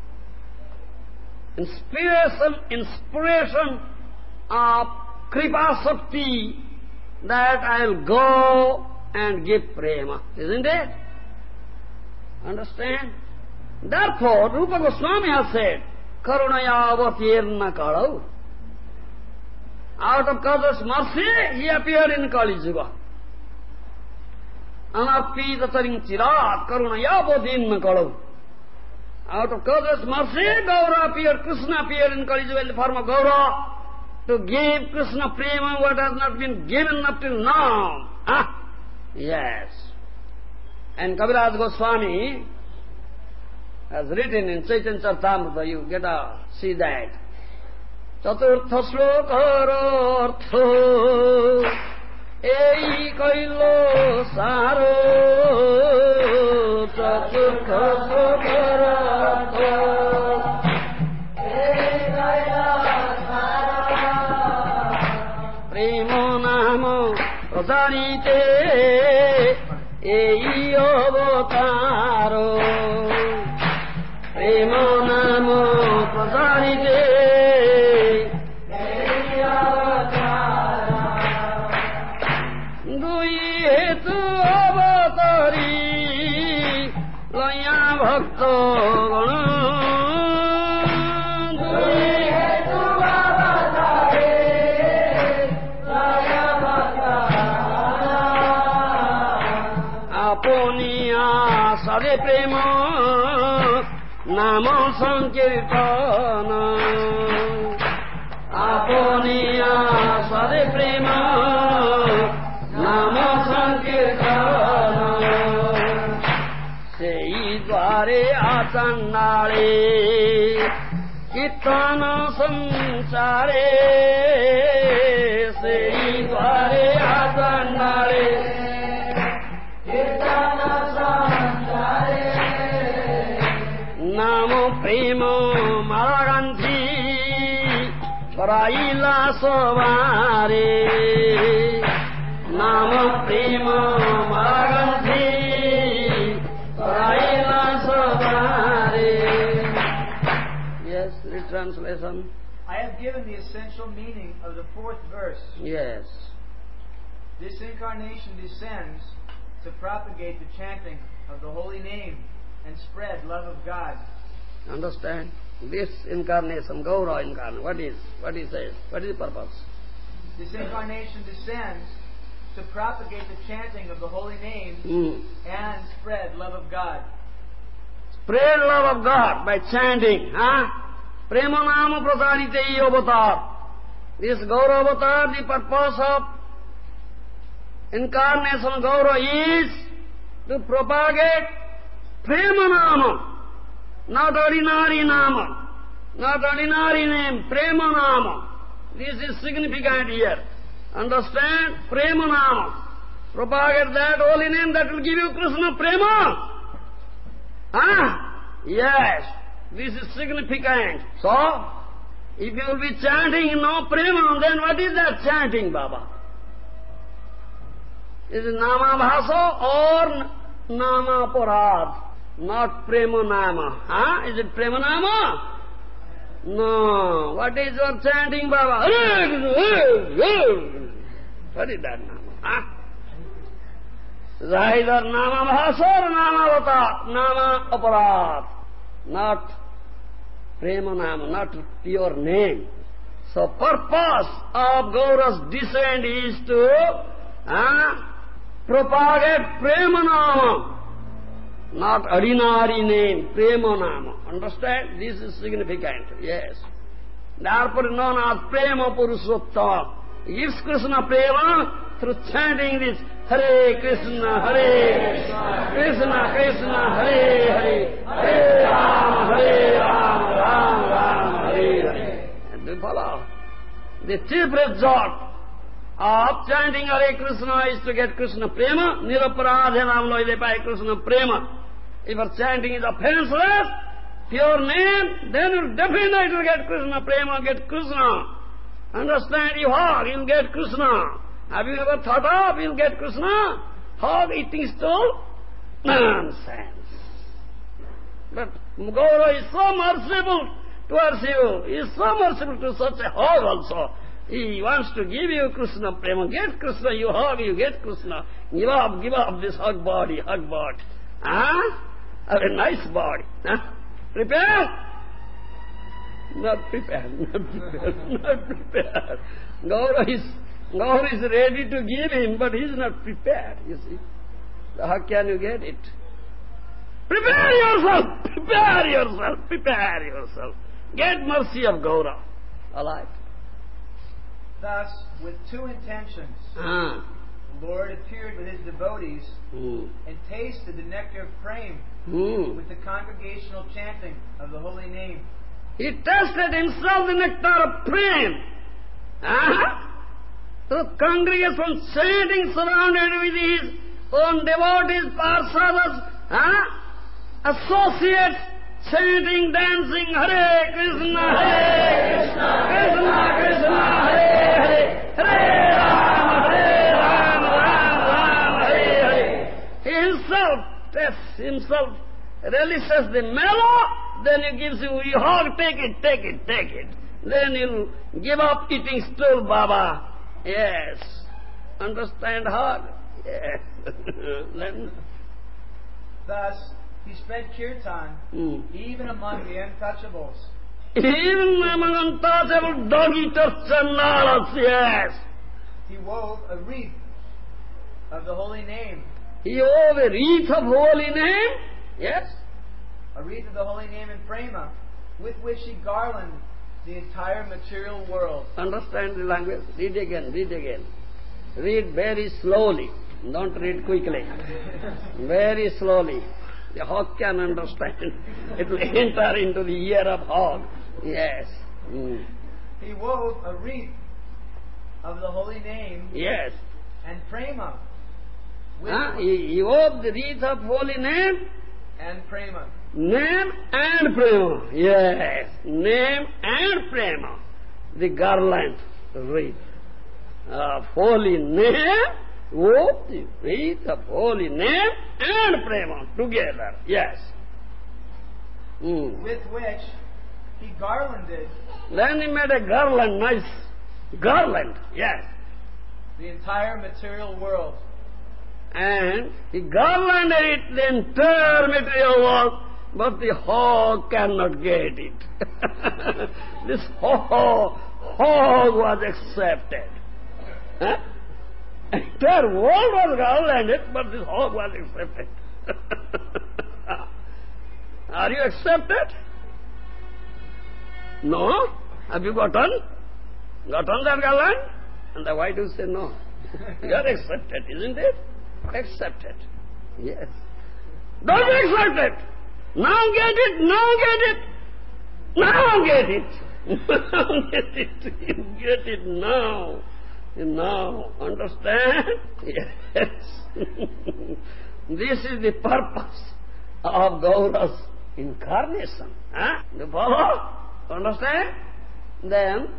A: inspiration, inspiration of Kripa Shakti, that I'll go and give prema, isn't it? Understand? Therefore, Rupa Goswami has said, Karunaya avatirna kalau. Out of God's mercy, he appeared in Kali Yuga. Anarpita taring chirat karunaya avatirna kalau. Out of God's mercy, Gaura appeared, Krishna appeared in Kali Yuga in the form of Gaura, to give Krishna prema what has not been given up till now. Ah, yes. And Kaviraj Goswami has written in Chaitanya Charitamrita, you get to see that. Chaturtha slokarartha ei kailo saro. Chaturtha slokarartha ei kailo saro. Prema nama prasanite ei avataro. Prema nama prasanite ei avataro. Dui hetu avatari laya bhakta gana. Dui hetu avatari laya bhakta gana. Aponiya sade prema Namo Sankirtana. Aponiya sade prema Namo Sankirtana. Sei dvare achandale Kirtana sansare. Sei dvare achandale Kirtana sansare. Namo prema maragandhi paraila savare. Namo prema maragandhi paraila savare. Yes, the translation.
B: I have given the essential meaning of the fourth verse.
A: Yes.
B: This incarnation descends to propagate the chanting of the holy name and spread love of God.
A: Understand? This incarnation, Gaura incarnation, what is? What he says? What is the purpose?
B: This incarnation descends to propagate the chanting of the holy name
A: Mm.
B: and spread love of God.
A: Spread love of God by chanting, huh? Prema nama prasanite avatar. This Gaura avatar, the purpose of incarnation Gaura is to propagate Prema nama, not ordinary nama, not ordinary name, Prema nama. This is significant here. Understand? Prema nama. Propagate that holy name that will give you Krishna Prema. Ah, yes. This is significant. So, If you will be chanting no prema, then what is that chanting, Baba? Is it nama bhasa or nama parad? Not prema nama. Huh? Is it prema nama? No. What is your chanting, Baba? What is that nama? Huh? Is either nama bhasa or nama vata, nama aparat. Not prema nama, not pure name. So purpose of Gaura's descent is to uh, propagate prema nama. Not ordinary name, prema nama. Understand? This is significant, yes. Therefore known as prema purushottama. Gives Krishna prema through chanting this Hare Krishna, Hare Krishna, Krishna Krishna, Hare Hare, Hare Rama, Hare Rama, Rama Rama, Hare Hare. And do you follow? The chief resort of chanting Hare Krishna is to get Krishna prema. Niraparadhanam loidepai Krishna prema. If your chanting is offenseless, pure name, then you definitely get Krishna prema, get Krishna. Understand? You hog, you'll get Krishna. Have you ever thought of you'll get Krishna? Hog eating stool? Nonsense. But Gaura is so merciful towards you. He is so merciful to such a hog also. He wants to give you Krishna prema. Get Krishna, you hug, you get Krishna. Give up, give up this hug body, hug body. Huh? Have a nice body. Huh? Prepare? Not prepared, not prepared, not prepared. Gaura is, Gaura is ready to give him, but he is not prepared, you see. So how can you get it? Prepare yourself, prepare yourself, prepare yourself. Get mercy of Gaura. All right.
B: Thus, with two intentions,
A: Ah.
B: the Lord appeared with his devotees
A: Mm.
B: and tasted the nectar of prema
A: Mm.
B: with the congregational chanting of the holy name.
A: He tasted himself the nectar of prema. Ah. So congregation chanting surrounded with his own devotees, parsadas, ah, associates, chanting, dancing, Hare Krishna, Hare Krishna, Krishna Krishna, Hare Hare, Hare Rama, Hare Rama, Rama Rama, Hare Hare. He himself tests himself, relishes the mellow, then he gives you, you hug, take it, take it, take it. Then you give up eating stool, Baba. Yes. Understand hug? Yes. Then,
B: Thus, he spread kirtan
A: mm.
B: even among the untouchables.
A: Even among untouchable dog-eaters, chandalas, yes.
B: He wove a wreath of the holy name,
A: He wove a wreath of holy name, yes.
B: a wreath of the holy name in prema, with which he garlanded the entire material world.
A: Understand the language? Read again, read again. Read very slowly. Don't read quickly. Very slowly. The hog can understand. It will enter into the ear of hog. Yes. Mm.
B: He wove a wreath of the holy name
A: Yes.
B: and prema, with
A: Huh? He, he wove the wreath of holy name,
B: and prema.
A: name and prema. Yes. Name and prema. The garland wreath of holy name, wove the wreath of holy name and prema together. Yes. Mm.
B: with which he garlanded
A: Then he made a garland, nice garland, yes.
B: the entire material world.
A: And he garlanded it, the entire material world, but the hog cannot get it. This hog, hog was accepted. Huh? Entire world was garlanded, but this hog was accepted. Are you accepted? No? Have you gotten? Gotten that garland? And the why do you say no? You are accepted, isn't it? Accepted. Yes. Don't accept it. Now get it, now get it. Now get it. Now get it. You get it now. Now. Understand? Yes. This is the purpose of Gaura's incarnation. Huh? You follow? Understand? Then,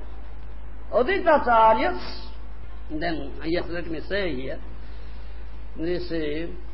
A: Advaitacharyas, then, yes, let me say here, this is